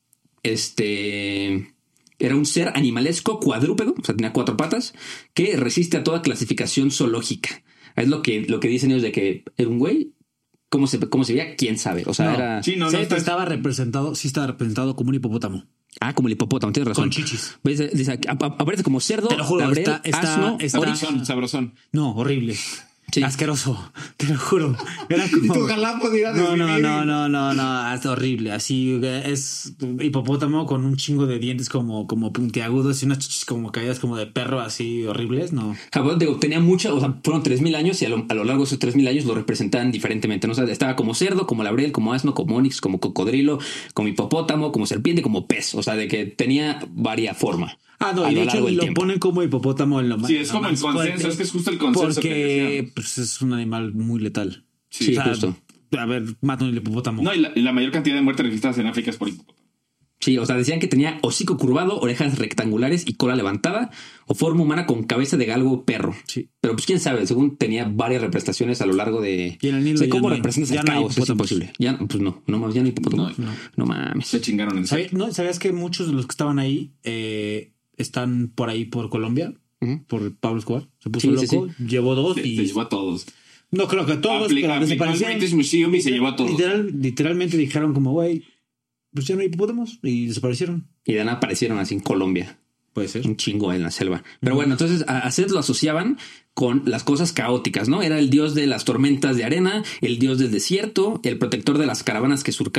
era un ser animalesco cuadrúpedo, o sea, tenía 4 patas, que resiste a toda clasificación zoológica. Es lo que dicen ellos de que era un güey. ¿Cómo se veía? ¿Quién sabe? O sea, era... Sí, estaba representado como un hipopótamo. Ah, como el hipopótamo, tienes razón. Con chichis. Dice, aparece como cerdo, te lo juro, labrel, asno, sabrosón. No, horrible. Sí. Asqueroso, te lo juro. Era como... Ojalá pudiera No, es horrible. Así es hipopótamo con un chingo de dientes como puntiagudos y unas chichis como caídas como de perro así horribles, ¿no? Digo, tenía mucha, o sea, fueron 3,000 años y a lo largo de esos 3,000 años lo representaban diferentemente, ¿no? O sea, estaba como cerdo, como labrel, como asno, como onix, como cocodrilo, como hipopótamo, como serpiente, como pez. O sea, de que tenía varia forma. Y de hecho lo ponen como hipopótamo en lo más. Sí, es como el consenso, es que es justo el consenso. Porque pues, es un animal muy letal. Sí, justo. A ver, matan el hipopótamo. No, y la mayor cantidad de muertes registradas en África es por hipopótamo. Sí, o sea, decían que tenía hocico curvado, orejas rectangulares y cola levantada, o forma humana con cabeza de galgo o perro. Sí. Pero pues quién sabe, según tenía varias representaciones a lo largo de... Y en el Nilo ¿cómo representas el caos? Es imposible. Ya, pues no mames, ya no hay hipopótamo. No mames. Se chingaron en serio. ¿Sabías que muchos de los que estaban ahí están por ahí por Colombia? Por Pablo Escobar. Se puso loco, llevó 2 y... Se llevó a todos. No creo que todos, pero desaparecieron. British Museum y se llevó a todos. Literalmente dijeron como, güey, pues ya no hay hipopótamos y desaparecieron. Y de nada aparecieron así en Colombia. Puede ser. Un chingo en la selva. Pero bueno, entonces a Set lo asociaban con las cosas caóticas, ¿no? Era el dios de las tormentas de arena, el dios del desierto, el protector de las caravanas que surcaban.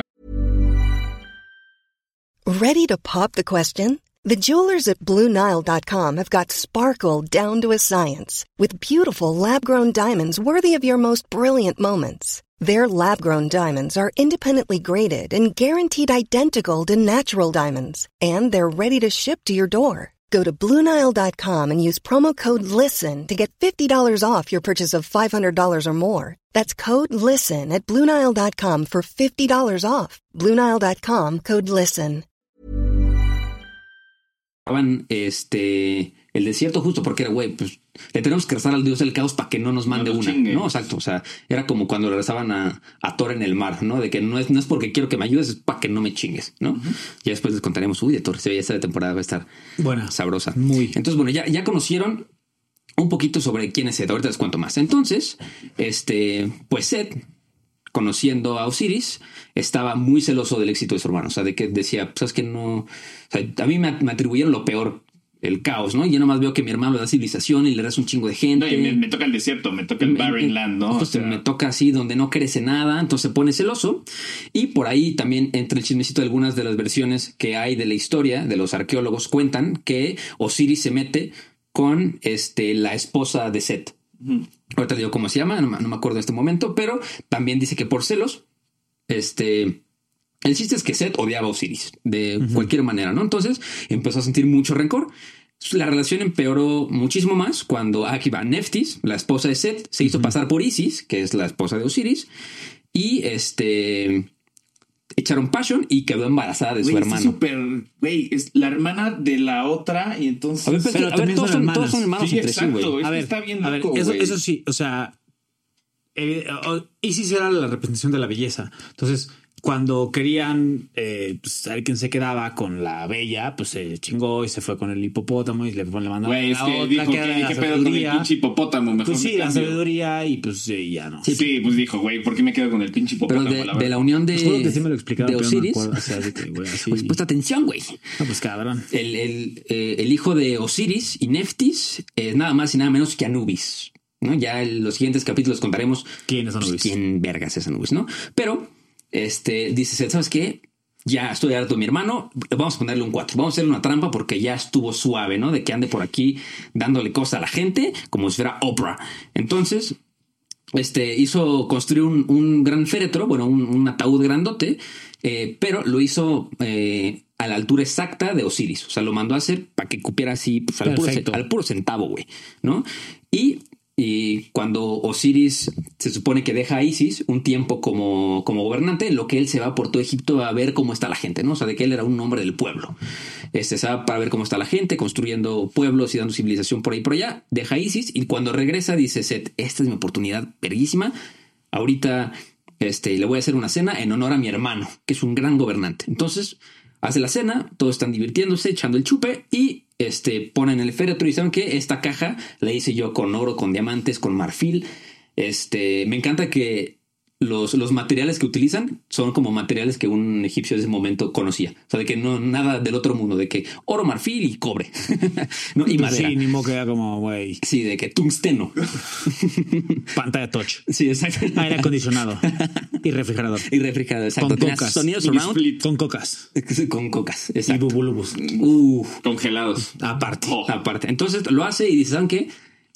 Ready to pop the question? The jewelers at BlueNile.com have got sparkle down to a science with beautiful lab-grown diamonds worthy of your most brilliant moments. Their lab-grown diamonds are independently graded and guaranteed identical to natural diamonds, and they're ready to ship to your door. Go to BlueNile.com and use promo code LISTEN to get $50 off your purchase of $500 or more. That's code LISTEN at BlueNile.com for $50 off. BlueNile.com, code LISTEN. El desierto justo porque era, güey, pues le tenemos que rezar al dios del caos para que no nos mande una, ¿no? Exacto, o sea, era como cuando le rezaban a Thor en el mar, ¿no? De que no es porque quiero que me ayudes, es para que no me chingues, ¿no? Ya después les contaremos, de Thor, esta temporada va a estar buena, sabrosa. Muy. Entonces, bueno, ya conocieron un poquito sobre quién es Set, ahorita les cuento más. Entonces, pues Set, conociendo a Osiris, estaba muy celoso del éxito de su hermano. O sea, de que decía, pues es que no... O sea, a mí me atribuyeron lo peor, el caos, ¿no? Y yo nomás veo que mi hermano le da civilización y le reza un chingo de gente. No, y me toca el desierto, me toca el barren land, ¿no? Entonces me toca así donde no crece nada, entonces se pone celoso. Y por ahí también entre el chismecito de algunas de las versiones que hay de la historia, de los arqueólogos cuentan que Osiris se mete con la esposa de Set. Ahorita digo cómo se llama, no me acuerdo en este momento, pero también dice que por celos, el chiste es que Set odiaba a Osiris de cualquier manera, ¿no? Entonces empezó a sentir mucho rencor. La relación empeoró muchísimo más cuando aquí va Neftis, la esposa de Set, se hizo pasar por Isis, que es la esposa de Osiris, y echaron passion y quedó embarazada de su hermano. Es la hermana de la otra y entonces... Todos son hermanos sí, entre exacto, sí, güey. A ver, está bien loco, eso sí, o sea, Isis era la representación de la belleza. Entonces, cuando querían saber quién se quedaba con la bella, pues se chingó y se fue con el hipopótamo y le mandó a la otra dijo, que era ¿qué pedo con el pinche hipopótamo? Mejor pues sí, la sabiduría y pues ya no. Sí, pues dijo, güey, ¿por qué me quedo con el pinche hipopótamo? Pero de la unión de, que sí me lo explicaron, de Osiris. No así. Pues puesta atención, güey. No, pues cabrón. El hijo de Osiris y Neftis es nada más y nada menos que Anubis, ¿no? Ya en los siguientes capítulos contaremos quién es Anubis. Pues, quién vergas es Anubis, ¿no? Pero dice, ¿sabes qué? Ya estoy harto de mi hermano, vamos a ponerle un 4, vamos a hacerle una trampa porque ya estuvo suave, ¿no? De que ande por aquí dándole cosas a la gente como si fuera Oprah. Entonces, hizo construir un gran féretro, bueno, un ataúd grandote, pero lo hizo a la altura exacta de Osiris. O sea, lo mandó a hacer para que cupiera así, pues, al puro centavo, güey, ¿no? Y cuando Osiris se supone que deja a Isis un tiempo como gobernante, en lo que él se va por todo Egipto a ver cómo está la gente, ¿no? O sea, de que él era un hombre del pueblo. Se va para ver cómo está la gente, construyendo pueblos y dando civilización por ahí y por allá. Deja a Isis y cuando regresa dice, Set, esta es mi oportunidad verguísima. Ahorita le voy a hacer una cena en honor a mi hermano, que es un gran gobernante. Entonces hace la cena, todos están divirtiéndose, echando el chupe y ponen el féretro y saben que esta caja la hice yo con oro, con diamantes, con marfil. Me encanta que los materiales que utilizan son como materiales que un egipcio de ese momento conocía. O sea, de que no nada del otro mundo, de que oro, marfil y cobre. ¿No? Y madera. Sí, ni modo que era como, güey. Sí, de que tungsteno. Pantalla touch. Sí, exacto. Aire acondicionado. Y refrigerador. Exacto. Con Tenías cocas. sonidos surround. Con cocas. Con cocas, Y exacto. bubulubus. Congelados. Aparte. Aparte. Entonces lo hace y dice, ¿saben qué?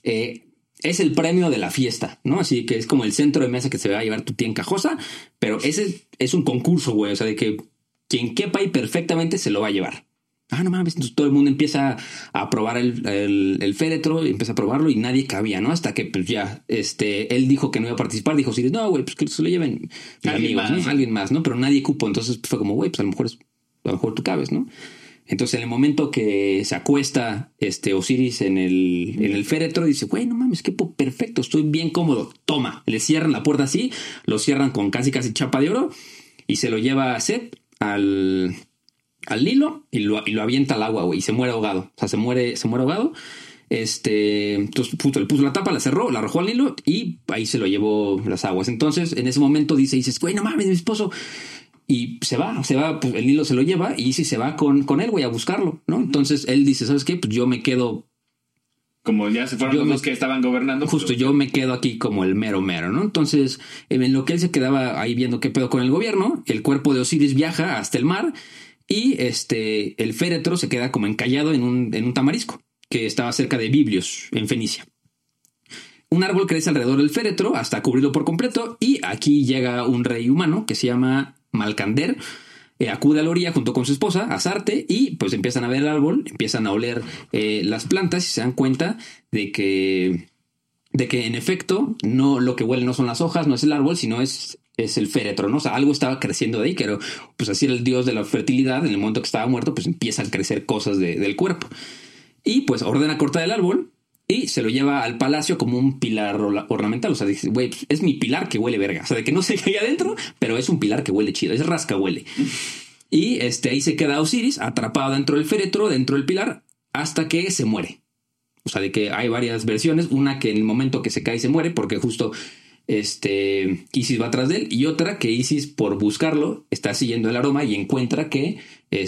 Es el premio de la fiesta, ¿no? Así que es como el centro de mesa que se va a llevar tu tía encajosa, pero ese es un concurso, güey. O sea, de que quien quepa ahí perfectamente se lo va a llevar. No mames. Entonces todo el mundo empieza a probar el féretro, empieza a probarlo y nadie cabía, ¿no? Hasta que pues ya, él dijo que no iba a participar, dijo, sí, no, güey, pues que se lo lleven amigos, ¿no? Alguien más, ¿no? Pero nadie cupo. Entonces pues, fue como, güey, pues a lo mejor tú cabes, ¿no? Entonces, en el momento que se acuesta Osiris en el féretro, dice, güey, no mames, qué perfecto, estoy bien cómodo. Toma, le cierran la puerta así, lo cierran con casi chapa de oro y se lo lleva a Set al Nilo y lo avienta al agua, güey, y se muere ahogado. O sea, se muere ahogado. Entonces le puso la tapa, la cerró, la arrojó al Nilo y ahí se lo llevó las aguas. Entonces, en ese momento dices, güey, no mames, mi esposo. Y se va, pues el Nilo se lo lleva y Isis se va con él, güey, a buscarlo, ¿no? Entonces él dice, ¿sabes qué? Pues yo me quedo. Como ya se fueron los que estaban gobernando. Justo, yo me quedo aquí como el mero, ¿no? Entonces, en lo que él se quedaba ahí viendo qué pedo con el gobierno, el cuerpo de Osiris viaja hasta el mar y el féretro se queda como encallado en un tamarisco que estaba cerca de Biblios, en Fenicia. Un árbol crece alrededor del féretro hasta cubrirlo por completo y aquí llega un rey humano que se llama Malcander. Acude a la orilla junto con su esposa, Asarte, y pues empiezan a ver el árbol, empiezan a oler las plantas y se dan cuenta de que en efecto no lo que huele no son las hojas, no es el árbol, sino es el féretro, ¿no? O sea, algo estaba creciendo de ahí, que pues así era el dios de la fertilidad. En el momento que estaba muerto, pues empiezan a crecer cosas del cuerpo. Y pues ordena cortar el árbol y se lo lleva al palacio como un pilar ornamental. O sea, dice, güey, pues es mi pilar que huele verga. O sea, de que no sé qué hay adentro, pero es un pilar que huele chido. Es rasca huele. Y ahí se queda Osiris atrapado dentro del féretro, dentro del pilar, hasta que se muere. O sea, de que hay varias versiones. Una que en el momento que se cae se muere porque justo Isis va atrás de él. Y otra que Isis, por buscarlo, está siguiendo el aroma y encuentra que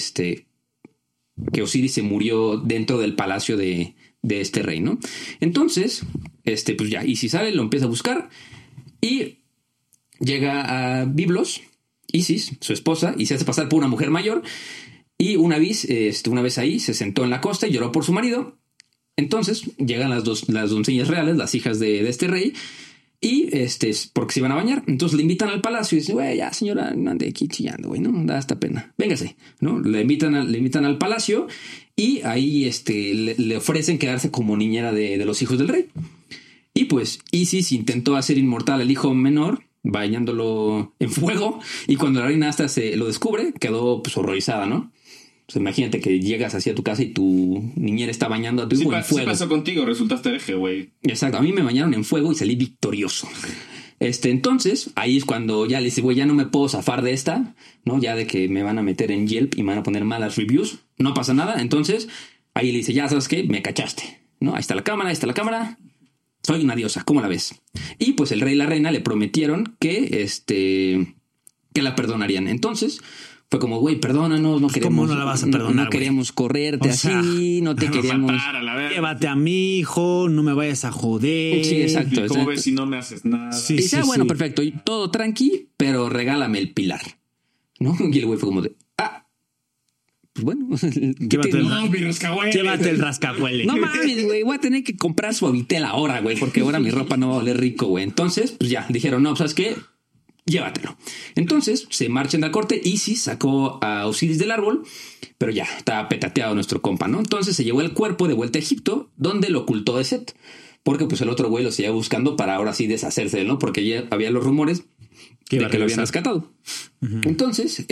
Osiris se murió dentro del palacio de este rey, ¿no? Entonces, pues ya, Isis sale, lo empieza a buscar y llega a Biblos, Isis, su esposa, y se hace pasar por una mujer mayor. Y una vez ahí se sentó en la costa y lloró por su marido. Entonces llegan las doncellas reales, las hijas de este rey, y porque se iban a bañar. Entonces le invitan al palacio y dicen, güey, ya señora, no ande aquí chillando, güey, no da hasta pena, véngase, ¿no? Le invitan al palacio y ahí le ofrecen quedarse como niñera de los hijos del rey. Y pues Isis intentó hacer inmortal al hijo menor, bañándolo en fuego, y cuando la reina hasta se lo descubre, quedó pues horrorizada, ¿no? Pues imagínate que llegas hacia tu casa y tu niñera está bañando a tu hijo en fuego. ¿Qué pasó contigo? Resultaste hereje, güey. Exacto. A mí me bañaron en fuego y salí victorioso. Entonces, ahí es cuando ya le dice, güey, ya no me puedo zafar de esta, ¿no? Ya de que me van a meter en Yelp y me van a poner malas reviews. No pasa nada. Entonces, ahí le dice, ya sabes qué, me cachaste, ¿no? Ahí está la cámara. Soy una diosa, ¿cómo la ves? Y pues el rey y la reina le prometieron que la perdonarían. Entonces fue como, güey, perdónanos, no queremos. ¿Cómo no la vas a perdonar? No queríamos correrte así, no te queríamos. Llévate a mi hijo, no me vayas a joder. Sí, exacto. ¿Cómo ves si no me haces nada? Sí, y dice, bueno, perfecto, y todo tranqui, pero regálame el pilar, ¿no? Y el güey fue como de, pues bueno. Llévate el rascahuele. No mames, güey, voy a tener que comprar Suavitel ahora, güey, porque ahora mi ropa no va a oler rico, güey. Entonces, pues ya, dijeron, no, ¿sabes qué? Llévatelo. Entonces, se marchan al corte. Isis sacó a Osiris del árbol, pero ya, estaba petateado nuestro compa, ¿no? Entonces se llevó el cuerpo de vuelta a Egipto, donde lo ocultó de Set. Porque pues el otro güey lo seguía buscando para ahora sí deshacerse de él, ¿no? Porque ya había los rumores de que lo habían rescatado. Uh-huh. Entonces,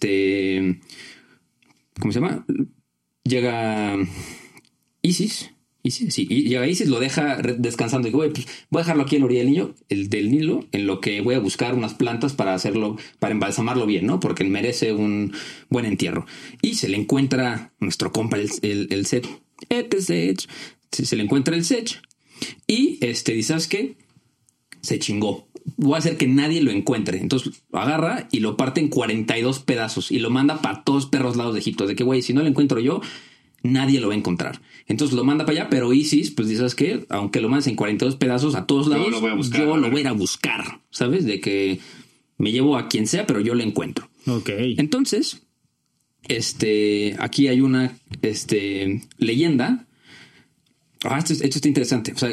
¿cómo se llama? Llega Isis. Sí, y llega Isis, lo deja descansando. Y güey, pues voy a dejarlo aquí en la orilla del Nilo, en lo que voy a buscar unas plantas para hacerlo, para embalsamarlo bien, ¿no? Porque merece un buen entierro. Y se le encuentra nuestro compa, el Set. Se le encuentra el Sech. Y dice, ¿sabes qué? Se chingó. Voy a hacer que nadie lo encuentre. Entonces lo agarra y lo parte en 42 pedazos y lo manda para todos perros lados de Egipto. De que, güey, si no lo encuentro yo, nadie lo va a encontrar. Entonces lo manda para allá, pero Isis, pues dices que aunque lo mandes en 42 pedazos a todos lados, yo lo voy a ir a buscar. ¿Sabes? De que me llevo a quien sea, pero yo lo encuentro. Ok. Entonces, aquí hay una leyenda. Esto está interesante. O sea,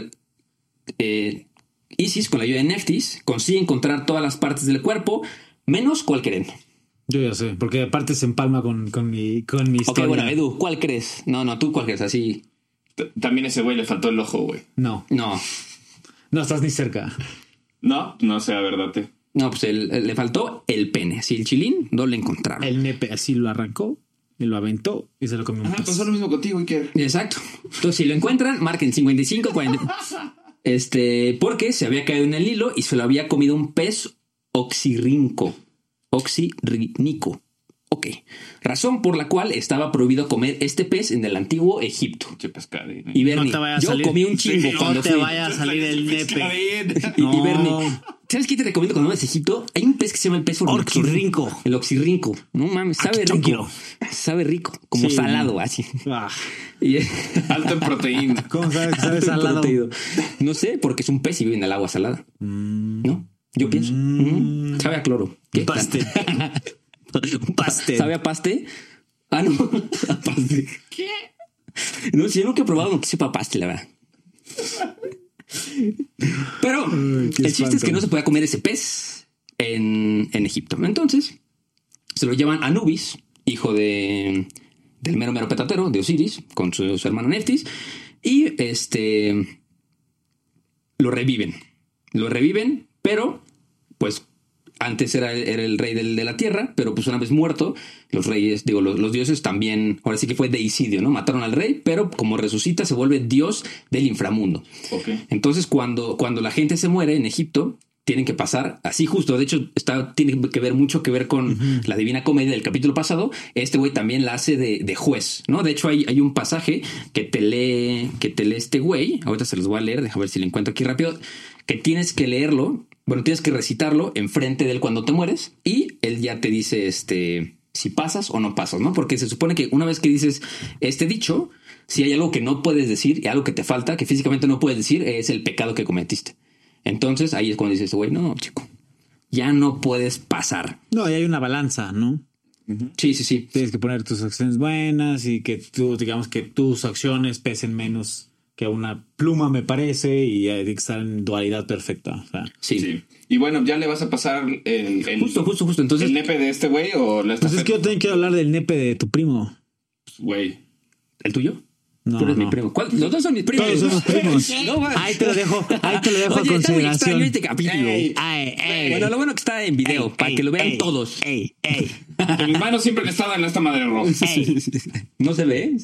Isis, con la ayuda de Neftis, consigue encontrar todas las partes del cuerpo, menos cuál creen. Yo ya sé, porque aparte se empalma con mi historia. Ok, bueno, Edu, ¿cuál crees? No, tú cuál crees, así. También ese güey le faltó el ojo, güey. No estás ni cerca. No sé, a verdad. No, pues le faltó el pene. Así el chilín no lo encontraron. El nepe así lo arrancó y lo aventó y se lo comió. Pasó lo mismo contigo, Iker. Exacto. Entonces, si lo encuentran, marquen 55, 40. Porque se había caído en el hilo y se lo había comido un pez oxirrinco. Ok. Razón por la cual estaba prohibido comer este pez en el antiguo Egipto. Qué pescadito. Y Bernie, yo comí un chingo cuando no te vaya a salir el nepe. Y Bernie, ¿sabes qué te recomiendo cuando vayas a Egipto? Hay un pez que se llama el pez oxirrinco. El oxirrinco. No mames, sabe rico. Sabe rico, como salado, así. Alto en proteína. ¿Cómo sabes que sabe salado? No sé, porque es un pez y vive en el agua salada. ¿No? Yo pienso. Sabe a cloro. Un pastel. Un pastel. ¿Sabe a paste? No. A paste. ¿Qué? No, si yo nunca he probado uno que sepa paste, la verdad. Pero el chiste es que no se podía comer ese pez en Egipto. Entonces se lo llevan a Anubis, hijo del mero petatero de Osiris, con su hermano Neftis, y lo reviven. Pero pues antes era el rey de la tierra, pero pues una vez muerto, los reyes, los dioses también, ahora sí que fue deicidio, ¿no? Mataron al rey, pero como resucita se vuelve dios del inframundo. Okay. Entonces cuando la gente se muere en Egipto, tienen que pasar así justo. De hecho, tiene que ver mucho que ver con la Divina Comedia del capítulo pasado. Este güey también la hace de juez, ¿no? De hecho, hay un pasaje que te lee este güey. Ahorita se los voy a leer, déjame ver si lo encuentro aquí rápido. Que tienes que leerlo. Bueno, tienes que recitarlo enfrente de él cuando te mueres y él ya te dice si pasas o no pasas, ¿no? Porque se supone que una vez que dices este dicho, si hay algo que no puedes decir y algo que te falta, que físicamente no puedes decir, es el pecado que cometiste. Entonces ahí es cuando dices, güey, no, chico, ya no puedes pasar. No, y hay una balanza, ¿no? Sí. Tienes que poner tus acciones buenas y que digamos que tus acciones pesen menos que una pluma, me parece, y hay que estar en dualidad perfecta. O sea. Sí. Y bueno, ¿ya le vas a pasar el justo. Entonces, el nepe de este güey o la pues es que yo tengo que hablar del nepe de tu primo. Güey. ¿El tuyo? No, tú eres mi primo. ¿Cuál? Los dos son mis primos. Todos somos primos. No, ahí te lo dejo Oye, a está muy consideración. extraño este capítulo. Ey. Bueno, lo bueno que está en video, para que lo vean todos. Ey. Que mis manos siempre han estado en esta madre roja. ¿No se ve?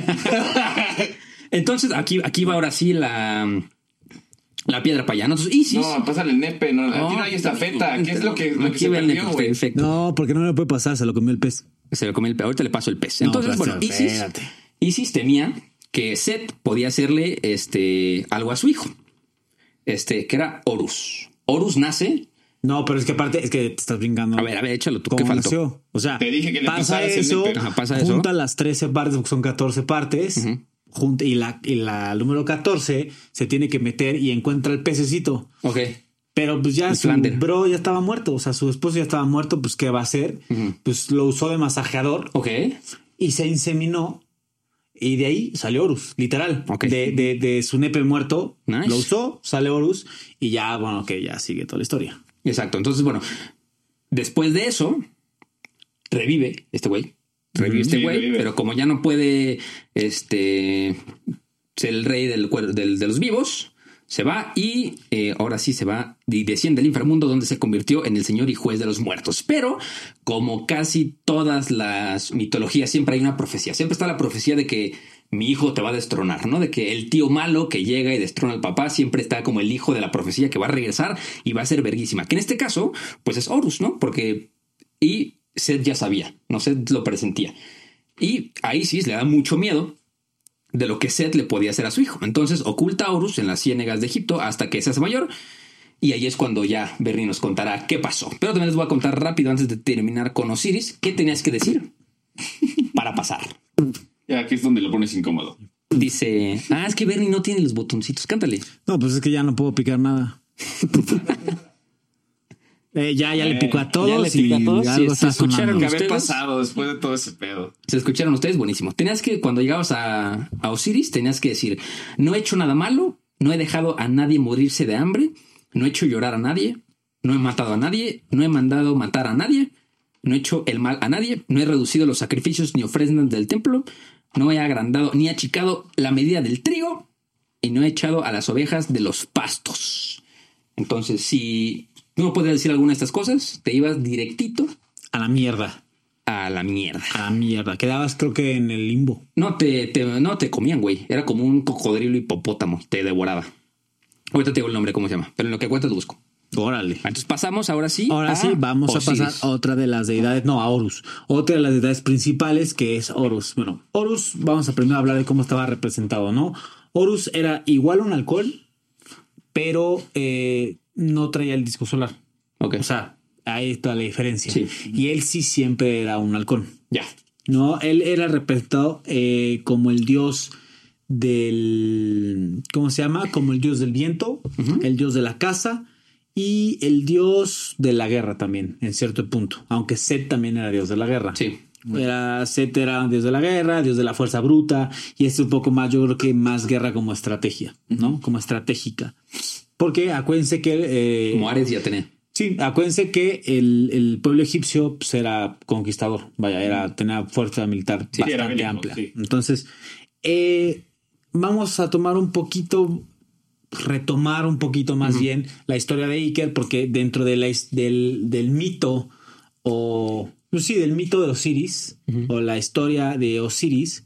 Entonces, aquí va ahora sí la piedra para allá. Entonces, Isis. No, pásale el nepe. No, aquí no hay estafeta. ¿Qué es lo que se perdió, güey? No, porque no me lo puede pasar. Se lo comió el pez. Se lo comió el pez. Ahorita le paso el pez. No, entonces, bueno, Isis temía que Set podía hacerle algo a su hijo. Que era Horus. Horus nace. No, pero es que aparte, es que te estás brincando. A ver, échalo tú. ¿Cómo ¿Qué faltó? nació? O sea, te dije que le pasa eso, pasa eso. Junta las 13 partes, porque son 14 partes. Junta, y la número 14 se tiene que meter y encuentra el pececito. Ok. Pero pues ya el su Flander. bro ya estaba muerto. O sea, su esposo ya estaba muerto. Pues, ¿qué va a hacer? Pues lo usó de masajeador. Ok. y se inseminó. Y de ahí salió Horus, literal. Ok. De su nepe muerto, Nice. lo usó, sale Horus y ya, bueno, que ya sigue toda la historia. Exacto. Entonces, bueno, después de eso, revive este güey. Sí, Güey, revive. pero como ya no puede ser el rey de los vivos, se va y ahora sí se va y desciende al inframundo, donde se convirtió en el señor y juez de los muertos. Pero como casi todas las mitologías, siempre hay una profecía. Siempre está la profecía de que mi hijo te va a destronar, ¿no? De que el tío malo que llega y destrona al papá siempre está como el hijo de la profecía que va a regresar y va a ser verguísima. Que en este caso, pues es Horus, ¿no? Y Seth ya sabía, no, Seth lo presentía. Y a Isis le da mucho miedo de lo que Seth le podía hacer a su hijo. Entonces oculta a Horus en las ciénegas de Egipto hasta que se hace mayor. Y ahí es cuando ya Bernie nos contará qué pasó. Pero también les voy a contar rápido antes de terminar con Osiris qué tenías que decir para pasar. Ya aquí es donde lo pones incómodo. Dice, es que Bernie no tiene los botoncitos. Cántale. No, pues es que ya no puedo picar nada. Ya le pico a todos. ya le pico a todos. Algo Si está escucharon sonando. ¿Qué había ¿Ustedes? pasado después de todo ese pedo? Se escucharon ustedes, buenísimo. Tenías que, cuando llegabas a Osiris, tenías que decir, no he hecho nada malo, no he dejado a nadie morirse de hambre, no he hecho llorar a nadie, no he matado a nadie, no he mandado matar a nadie, no he hecho el mal a nadie, no he reducido los sacrificios ni ofrendas del templo, no he agrandado ni achicado la medida del trigo y no he echado a las ovejas de los pastos. Entonces, si no puedes decir alguna de estas cosas, te ibas directito A la mierda. a la mierda. A la mierda. Quedabas, creo que en el limbo. No te comían, güey. Era como un cocodrilo hipopótamo. Te devoraba. Ahorita te digo el nombre, cómo se llama. Pero en lo que cuento te busco. Órale. Entonces pasamos ahora sí. Ahora sí, vamos Osiris. a pasar a otra de las deidades, no, a Horus. Otra de las deidades principales que es Horus. Bueno, Horus, vamos a primero hablar de cómo estaba representado, ¿no? Horus era igual a un halcón, pero no traía el disco solar. Ok. O sea, ahí está la diferencia. Sí. Y él sí siempre era un halcón. Ya. No, él era representado como el dios del... ¿Cómo se llama? Como el dios del viento, el dios de la caza y el dios de la guerra también, en cierto punto. Aunque Set también era dios de la guerra. Sí. Set era dios de la guerra, dios de la fuerza bruta, y es un poco más, yo creo que más guerra como estrategia, ¿no? Como estratégica. Porque acuérdense que... Como Ares y Atenea. Sí, acuérdense que el pueblo egipcio pues, era conquistador, vaya, tenía fuerza militar Sí, era bastante bélico, amplia. sí. Entonces, vamos a tomar un poquito, retomar un poquito más bien la historia de Iker, porque dentro de del mito, o pues sí, del mito de Osiris, o la historia de Osiris,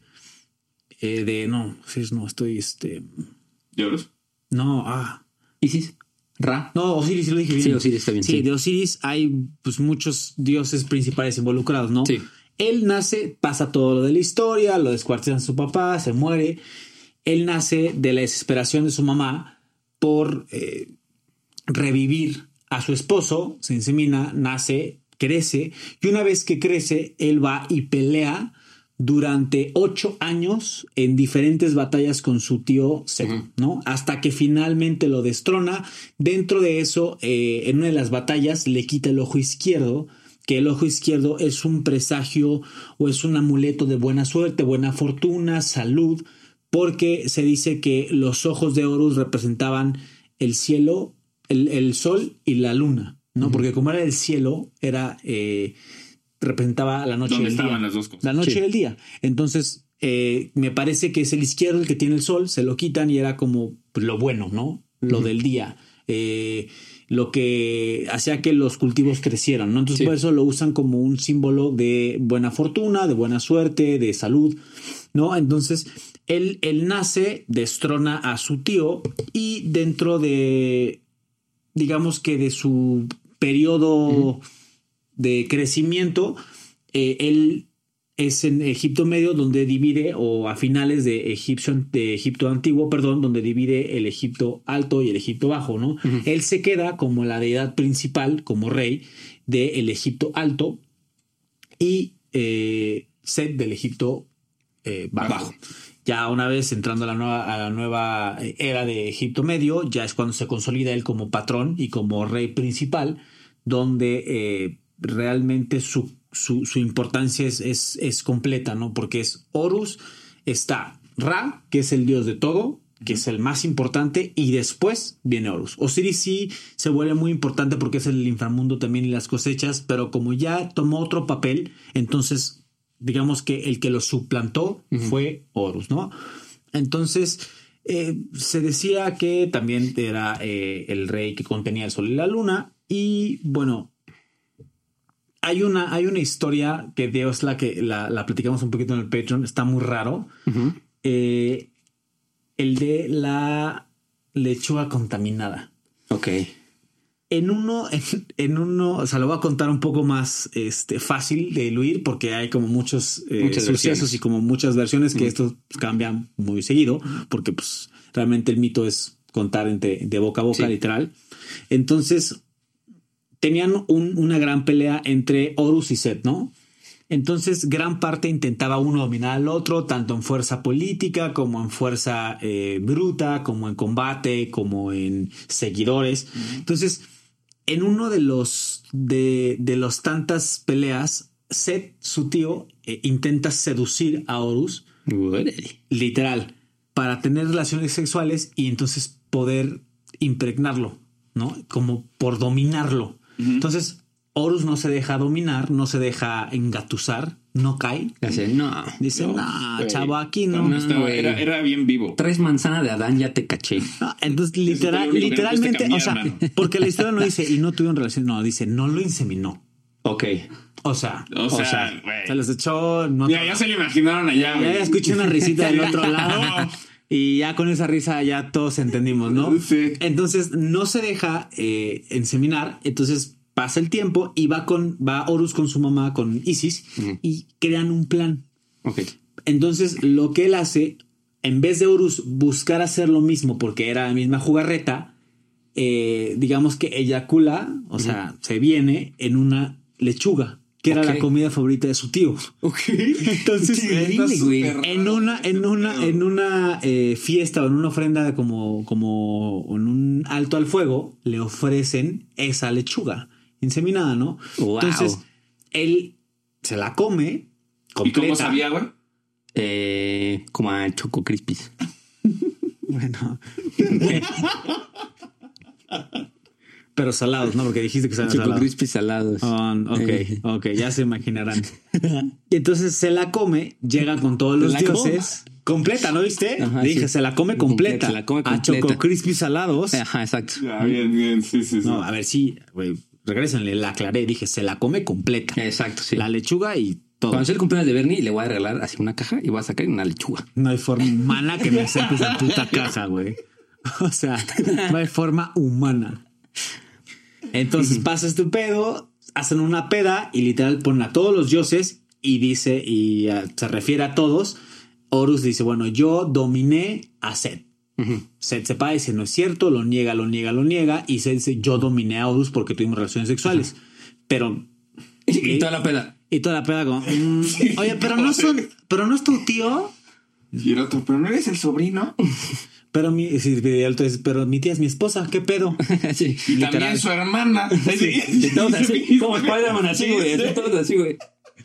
¿Lloros? Isis. Ra. No, Osiris, sí lo dije bien. Sí, Osiris está bien, Sí, sí. de Osiris hay pues muchos dioses principales involucrados, ¿no? Sí. Él nace, pasa todo lo de la historia, lo descuartizan a su papá, se muere. Él nace de la desesperación de su mamá por revivir a su esposo, se insemina, nace, crece, y una vez que crece, él va y pelea durante 8 años en diferentes batallas con su tío Set, ¿no? Hasta que finalmente lo destrona. Dentro de eso, en una de las batallas le quita el ojo izquierdo, que el ojo izquierdo es un presagio o es un amuleto de buena suerte, buena fortuna, salud, porque se dice que los ojos de Horus representaban el cielo, el sol y la luna, ¿no? Porque como era el cielo, era... representaba la noche y ¿Dónde el día. estaban las dos cosas? La noche Sí. y el día. Entonces, me parece que es el izquierdo el que tiene el sol, se lo quitan y era como lo bueno, ¿no? Lo del día. Lo que hacía que los cultivos crecieran, ¿no? Entonces, Sí. por eso lo usan como un símbolo de buena fortuna, de buena suerte, de salud, ¿no? Entonces, él nace, destrona a su tío y dentro de, digamos que de su periodo de crecimiento, él es en Egipto Medio donde divide, o a finales de Egipto Antiguo, perdón, donde divide el Egipto Alto y el Egipto Bajo, ¿no? Él se queda como la deidad principal, como rey del Egipto Alto y Set del Egipto Bajo. Ya una vez entrando a la nueva era de Egipto Medio, ya es cuando se consolida él como patrón y como rey principal, donde realmente su su importancia es completa, ¿no? Porque es Horus, está Ra, que es el dios de todo, que es el más importante, y después viene Horus. Osiris sí se vuelve muy importante porque es el inframundo también y las cosechas, pero como ya tomó otro papel, entonces digamos que el que lo suplantó fue Horus, ¿no? Entonces se decía que también era el rey que contenía el sol y la luna, y bueno, hay una historia que Dios la platicamos un poquito en el Patreon, está muy raro. El de la lechuga contaminada. Ok. En uno, o sea, lo voy a contar un poco más fácil de diluir porque hay como muchos sucesos versiones. y como muchas versiones que esto cambian muy seguido porque pues realmente el mito es contar de boca a boca, literal. Entonces tenían una gran pelea entre Horus y Set, ¿no? Entonces, gran parte intentaba uno dominar al otro, tanto en fuerza política como en fuerza bruta, como en combate, como en seguidores. Entonces, en uno de los tantas peleas, Set, su tío, intenta seducir a Horus, literal, para tener relaciones sexuales y entonces poder impregnarlo, ¿no? Como por dominarlo. Entonces, Horus no se deja dominar, no se deja engatusar, no cae. Dice, no, chavo, aquí no. Era bien vivo. 3 manzanas de Adán, ya te caché. No, entonces, literalmente, o sea, porque la historia no dice, y no tuvieron relación, no, dice, no lo inseminó. Ok. O sea, güey. se los echó. No, ya se lo imaginaron allá, güey. Ya escuché una risita del otro lado. Y ya con esa risa ya todos entendimos, ¿no? Sí. Entonces, no se deja inseminar, entonces pasa el tiempo y va Horus con su mamá, con Isis, y crean un plan. Ok. Entonces, lo que él hace, en vez de Horus buscar hacer lo mismo porque era la misma jugarreta, digamos que eyacula, o sea, se viene en una lechuga, que era la comida favorita de su tío. Ok. Entonces, en una fiesta o en una ofrenda como en un alto al fuego, le ofrecen esa lechuga inseminada, ¿no? Wow. Entonces, él se la come completa. ¿Y cómo sabía, güey? Como a Choco Crispies. Bueno. Pero salados, ¿no? Porque dijiste que eran Choco salados. Crispies salados. Ok, ya se imaginarán. Y entonces se la come, llega con todos los dioses. Completa, ¿no viste? Ajá, dije, se la come completa. Se la come A completa. Choco Crispies salados. Ajá, exacto. Ya, bien, sí. No, a ver, sí, güey, regrésenle, la aclaré. Dije, se la come completa. Exacto, sí. La lechuga y todo. Cuando sea el cumpleaños de Bernie, le voy a regalar así una caja y voy a sacar una lechuga. No hay forma humana que me acerques a puta caja, güey. O sea, no hay forma humana. Entonces pasa este pedo, hacen una peda y literal ponen a todos los dioses y dice, se refiere a todos. Horus dice, bueno, yo dominé a Set. Set se para y dice, no es cierto, lo niega. Y Set dice, yo dominé a Horus porque tuvimos relaciones sexuales. Pero... Y toda la peda. Y toda la peda como, oye, pero no es tu tío. Y el otro, pero no eres el sobrino. Pero mi tía es mi esposa, ¿qué pedo? Sí. Y también su hermana. Sí. Todos así, como Spider-Man así, güey. Todos así, güey.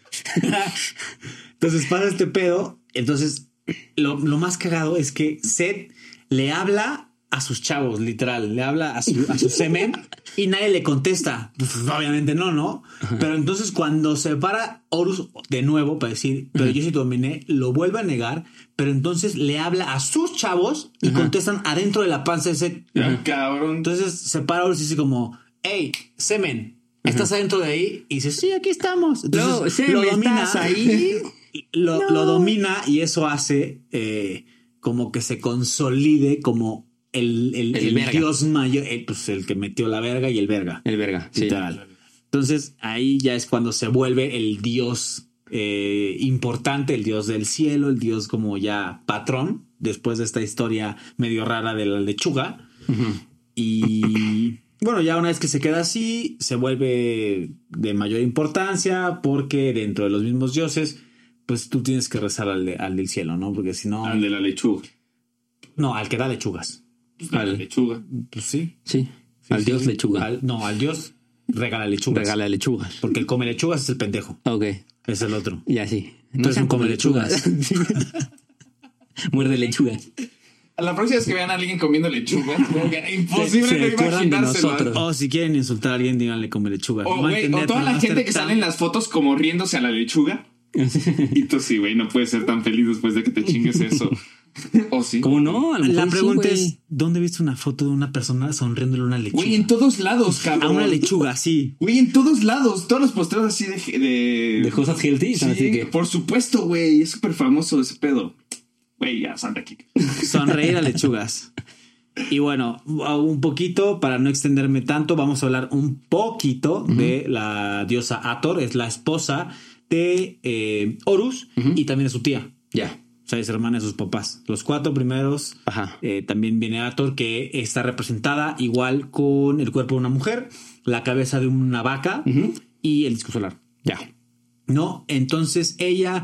Entonces pasa este pedo. Entonces, lo más cagado es que Set le habla a sus chavos, literal. Le habla a su semen y nadie le contesta. Pues, obviamente no. Pero entonces cuando se para Horus de nuevo para decir, pero yo sí dominé, lo vuelve a negar. Pero entonces le habla a sus chavos y contestan adentro de la panza de Set. Cabrón. Entonces se para Horus y dice como, hey, semen, ¿estás adentro de ahí? Y dice, sí, aquí estamos. Entonces no, lo domina. ¿estás ahí? Lo domina y eso hace como que se consolide como el dios mayor, el que metió la verga y el verga. El verga, sí. Literal. Entonces ahí ya es cuando se vuelve el dios importante, el dios del cielo, el dios como ya patrón, después de esta historia medio rara de la lechuga. Y bueno, ya una vez que se queda así, se vuelve de mayor importancia porque dentro de los mismos dioses, pues tú tienes que rezar al del cielo, ¿no? Porque si no... Al de la lechuga. No, al que da lechugas. A la lechuga. Pues sí. Sí. Al dios lechuga. Al dios regala lechugas. Regala lechugas. Porque el come lechugas es el pendejo. Ok. Es el otro. Ya sí. Entonces sean come lechugas. Muerde lechugas. A la próxima vez que vean a alguien comiendo lechuga, imposible Se no recuerdan de imaginárselo. nosotros. O si quieren insultar a alguien, díganle come lechugas. O, No va a güey, entender, o toda pero la va a gente ser que tan- sale en las fotos como riéndose a la lechuga. Y tú sí, güey, no puedes ser tan feliz después de que te chingues eso. ¿O sí? ¿Cómo no? A lo La mejor sí, pregunta güey. es, ¿dónde viste una foto de una persona sonriéndole a una lechuga? Güey, en todos lados, A cabrón. una lechuga, sí. Güey, en todos lados. Todos los posteos así De cosas healthy. Sí, así que... por supuesto, güey. Es súper famoso ese pedo. Güey, ya, Santa Kik. Sonreír a lechugas. Y bueno, un poquito, para no extenderme tanto, vamos a hablar un poquito de la diosa Hathor. Es la esposa de Horus y también de su tía. Ya. O sea, es hermana de sus papás. Los 4 primeros. Ajá. También viene Hathor, que está representada igual con el cuerpo de una mujer, la cabeza de una vaca y el disco solar. Ya. ¿No? Entonces ella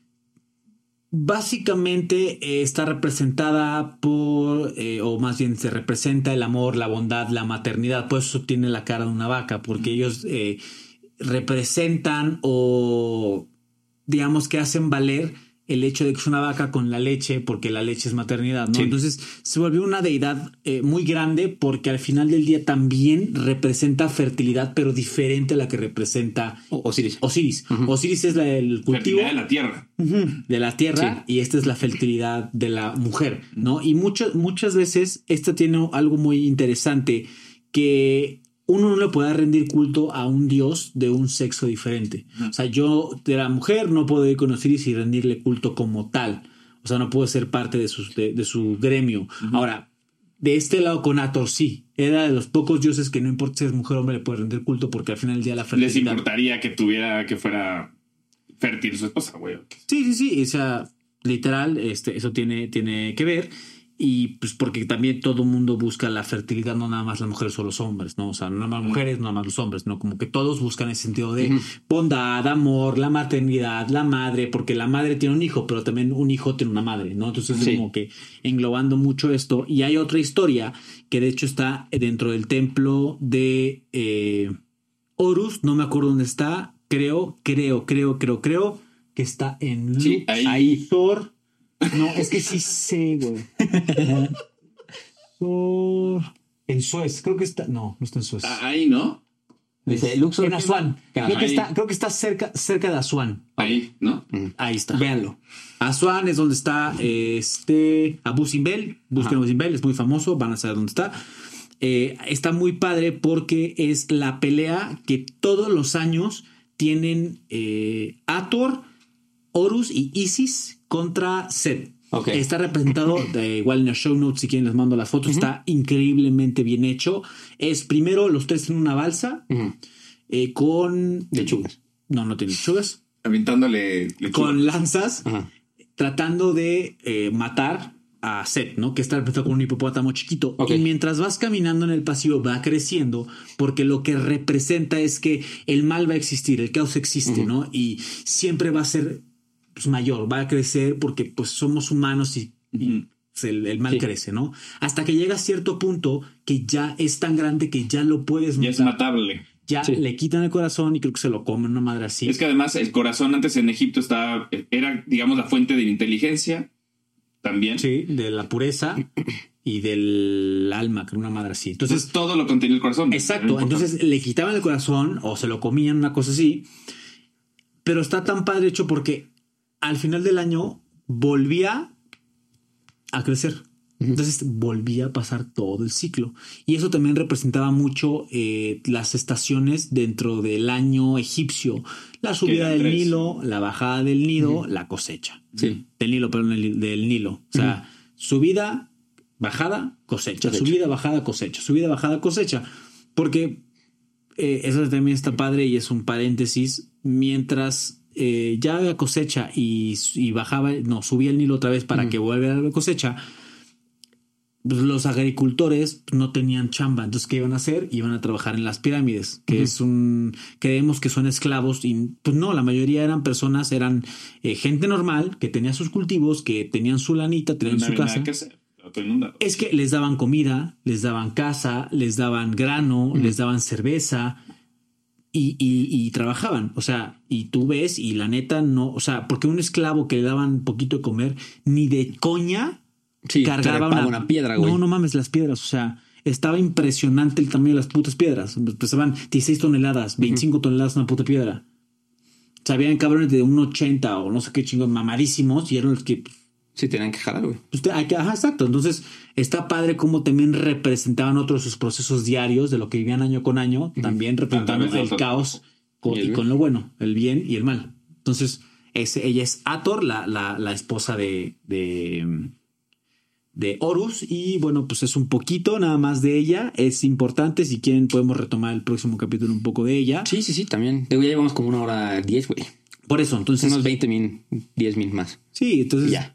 básicamente está representada por, o más bien se representa el amor, la bondad, la maternidad. Por eso tiene la cara de una vaca, porque ellos representan o digamos que hacen valer el hecho de que es una vaca con la leche, porque la leche es maternidad, ¿no? Sí. Entonces se volvió una deidad muy grande, porque al final del día también representa fertilidad, pero diferente a la que representa Osiris. Osiris. Osiris es el cultivo Fertilidad de la tierra. de la tierra y esta es la fertilidad de la mujer, ¿no? Y muchas veces esta tiene algo muy interesante, que uno no le puede rendir culto a un dios de un sexo diferente. O sea, yo de la mujer no puedo ir con Osiris y rendirle culto como tal. O sea, no puedo ser parte de su gremio. Ahora, de este lado con Hathor sí. Era de los pocos dioses que no importa si es mujer o hombre le puede rendir culto, porque al final del día la fertilidad... Les importaría que fuera fértil su esposa, güey. Sí. O sea, literal, eso tiene que ver. Y pues porque también todo el mundo busca la fertilidad, no nada más las mujeres o los hombres, ¿no? O sea, no nada más mujeres, no nada más los hombres, ¿no? Como que todos buscan ese sentido de bondad, amor, la maternidad, la madre, porque la madre tiene un hijo, pero también un hijo tiene una madre, ¿no? Entonces Sí. es como que englobando mucho esto. Y hay otra historia que de hecho está dentro del templo de Horus, no me acuerdo dónde está, creo que está en Sí, ahí. Luxor. No, es que sí sé, güey. En Suez, creo que está. No está en Suez. Ahí, ¿no? Dice Luxor. En Asuán. Ahí. Creo que está cerca de Asuán. Ahí, ¿no? Ahí está. Véanlo. Asuán es donde está Abu Simbel. Busquen Abu Simbel, es muy famoso, van a saber dónde está. Está muy padre porque es la pelea que todos los años tienen Hathor, Horus y Isis contra Set. Ok. Está representado igual en los show notes, si quieren les mando las fotos. Está increíblemente bien hecho. Es primero los tres en una balsa con Lechugas. no tiene lechugas, Aventándole lechuga. con lanzas, Ajá. tratando de matar a Set, ¿no? Que está representado con un hipopótamo chiquito. Ok. Y mientras vas caminando en el pasillo va creciendo, porque lo que representa es que el mal va a existir, el caos existe, ¿no? Y siempre va a ser pues, mayor, va a crecer porque pues somos humanos y el mal Sí. crece, ¿no? Hasta que llega a cierto punto que ya es tan grande que ya lo puedes Ya es matar. matable. Ya Sí. le quitan el corazón y creo que se lo comen una madre así. Es que además el corazón antes en Egipto era, digamos, la fuente de la inteligencia también. Sí, de la pureza y del alma, que era una madre así. Entonces Entonces, todo lo contenía el corazón. exacto. Era importante. Entonces le quitaban el corazón o se lo comían, una cosa así. Pero está tan padre hecho porque al final del año volvía a crecer. Entonces volvía a pasar todo el ciclo. Y eso también representaba mucho las estaciones dentro del año egipcio. La subida eran del 3. Nilo, la bajada del Nilo, la cosecha. Sí. Del Nilo, perdón, del Nilo. O sea, subida, bajada, cosecha. Subida, bajada, cosecha. Subida, bajada, cosecha. Porque eso también está padre y es un paréntesis. Mientras ya había cosecha y bajaba, no, subía el Nilo otra vez para que vuelva a la cosecha, pues los agricultores no tenían chamba. Entonces, ¿qué iban a hacer? Iban a trabajar en las pirámides, que creemos que son esclavos y pues no, la mayoría eran personas, eran gente normal que tenía sus cultivos, que tenían su lanita, tenían No su había casa. nada que hacer. Todo inundado. Es que les daban comida, les daban casa, les daban grano, les daban cerveza, y trabajaban. O sea, y tú ves y la neta no, o sea, porque un esclavo que le daban poquito de comer, ni de coña cargaba una piedra, güey. No mames, las piedras, o sea, estaba impresionante el tamaño de las putas piedras. Pesaban 16 toneladas, 25 toneladas una puta piedra. O sea, habían cabrones de 1.80 o no sé qué chingos, mamadísimos, y eran los que... Sí, tenían que jalar, güey. Ajá, exacto. Entonces, está padre cómo también representaban otros sus procesos diarios de lo que vivían año con año, también representando el caos y con lo bueno, el bien y el mal. Entonces, ella es Hathor, la esposa de Horus, y bueno, pues es un poquito nada más de ella. Es importante, si quieren podemos retomar el próximo capítulo un poco de ella. Sí, también. Ya llevamos como 1:10, güey. Por eso, entonces... Unos 20,000, 10,000 más. Sí, entonces ya,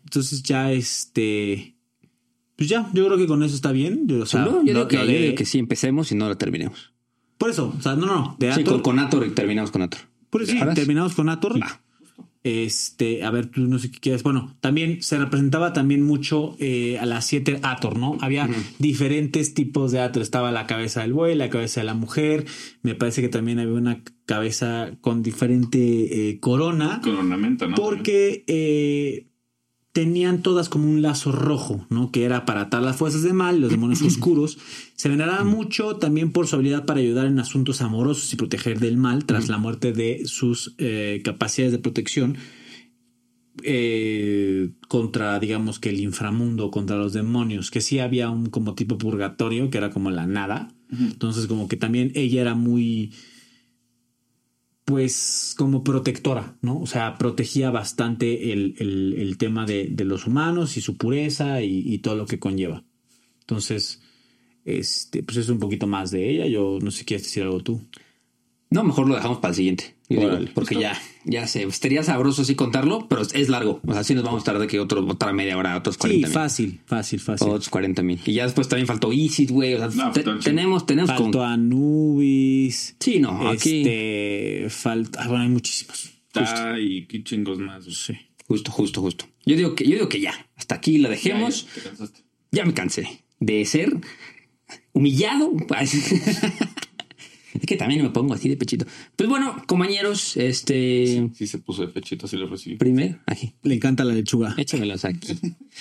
pues ya, yo creo que con eso está bien. Yo digo que sí, empecemos y no lo terminemos. Por eso, o sea, no. De sí, Hathor, con Hathor terminamos con Hathor. Por eso sí, terminamos con Hathor. Va. A ver, tú no sé qué quieres. Bueno, también se representaba también mucho a las 7 Hathor, ¿no? Había diferentes tipos de Hathor. Estaba la cabeza del buey, la cabeza de la mujer. Me parece que también había una cabeza con diferente coronamento, ¿no? Porque tenían todas como un lazo rojo, ¿no? Que era para atar las fuerzas de mal, los demonios oscuros. Se veneraba mucho también por su habilidad para ayudar en asuntos amorosos y proteger del mal tras la muerte de sus capacidades de protección contra, digamos que el inframundo, contra los demonios, que sí había un como tipo purgatorio, que era como la nada. Entonces como que también ella era muy... pues como protectora, ¿no? O sea, protegía bastante el tema de los humanos y su pureza y todo lo que conlleva. Entonces, pues es un poquito más de ella. Yo no sé si quieres decir algo tú. No, mejor lo dejamos para el siguiente. Porque ya sé, estaría sabroso así contarlo, pero es largo. O sea, sí nos vamos a tardar que otra media hora, otros 40,000. Sí, fácil. Otros 40,000. Y ya después también faltó Isis, güey. O sea, tenemos faltó Anubis. Sí, no, aquí falta. Bueno, hay muchísimos. Y qué chingos más. Sí. Justo. Yo digo que ya. Hasta aquí la dejemos. Ya me cansé de ser humillado. Es que también me pongo así de pechito. Pues bueno, compañeros, Sí, se puso de pechito, así lo recibí. Primero, aquí. Le encanta la lechuga. Échamelos aquí.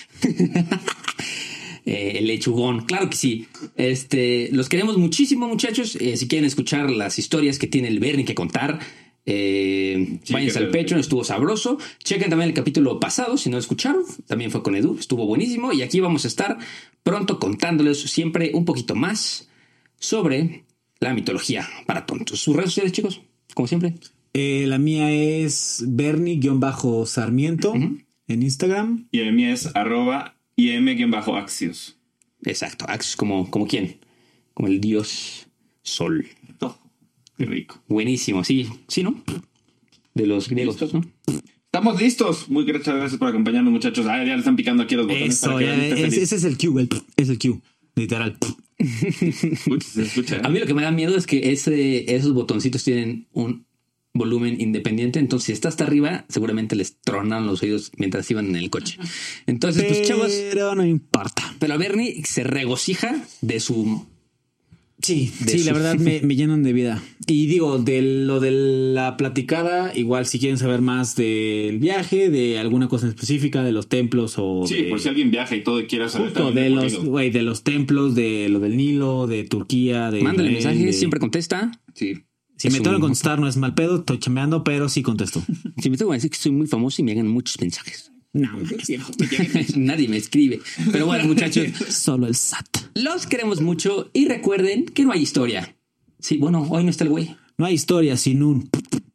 El lechugón, claro que sí. Los queremos muchísimo, muchachos. Si quieren escuchar las historias que tiene el Bernie que contar, váyanse al Patreon, estuvo sabroso. Chequen también el capítulo pasado, si no lo escucharon. También fue con Edu, estuvo buenísimo. Y aquí vamos a estar pronto contándoles siempre un poquito más sobre la mitología para tontos. ¿Sus redes sociales, chicos? Como siempre. La mía es Bernie-Sarmiento en Instagram. Y la mía es @im_axios. Exacto. Axios como quién. Como el dios Sol. Oh, qué rico. Buenísimo. Sí, ¿no? De los griegos, ¿no? Estamos listos. Muy gracias por acompañarnos, muchachos. Ya le están picando aquí los botones. Eso, ese es el Q. Es el Q. Literal. Se escucha, ¿eh? A mí lo que me da miedo es que esos botoncitos tienen un volumen independiente. Entonces, si está hasta arriba, seguramente les tronan los oídos mientras iban en el coche. Entonces, pues, chavos. Pero no importa. Pero Bernie se regocija de su... Sí, la verdad me llenan de vida. Y digo, de lo de la platicada, igual si quieren saber más del viaje, de alguna cosa específica, de los templos o... Sí, por si alguien viaja y todo y quiera saber. Justo, de los templos, de lo del Nilo, de Turquía, de... Mándale mensajes, siempre contesta. Sí. Si me tengo que contestar no es mal pedo, estoy chambeando, pero sí contesto. Si me tengo que decir que soy muy famoso y me hagan muchos mensajes. No, nadie me escribe. Pero bueno, muchachos, solo el SAT. Los queremos mucho y recuerden que no hay historia. Sí, bueno, hoy no está el güey. No hay historia sin un...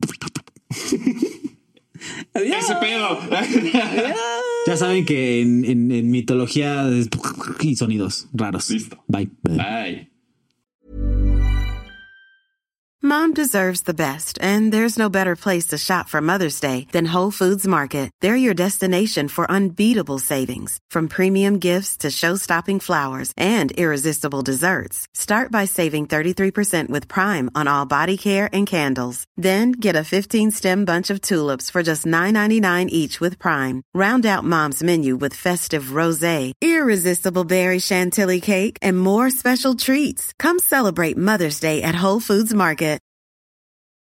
Adiós. ¡Ese pedo! Ya saben que en mitología es... y sonidos raros. Listo. Bye. Bye. Mom deserves the best, and there's no better place to shop for Mother's Day than Whole Foods Market. They're your destination for unbeatable savings, from premium gifts to show-stopping flowers and irresistible desserts. Start by saving 33% with Prime on all body care and candles. Then get a 15-stem bunch of tulips for just $9.99 each with Prime. Round out Mom's menu with festive rosé, irresistible berry chantilly cake, and more special treats. Come celebrate Mother's Day at Whole Foods Market.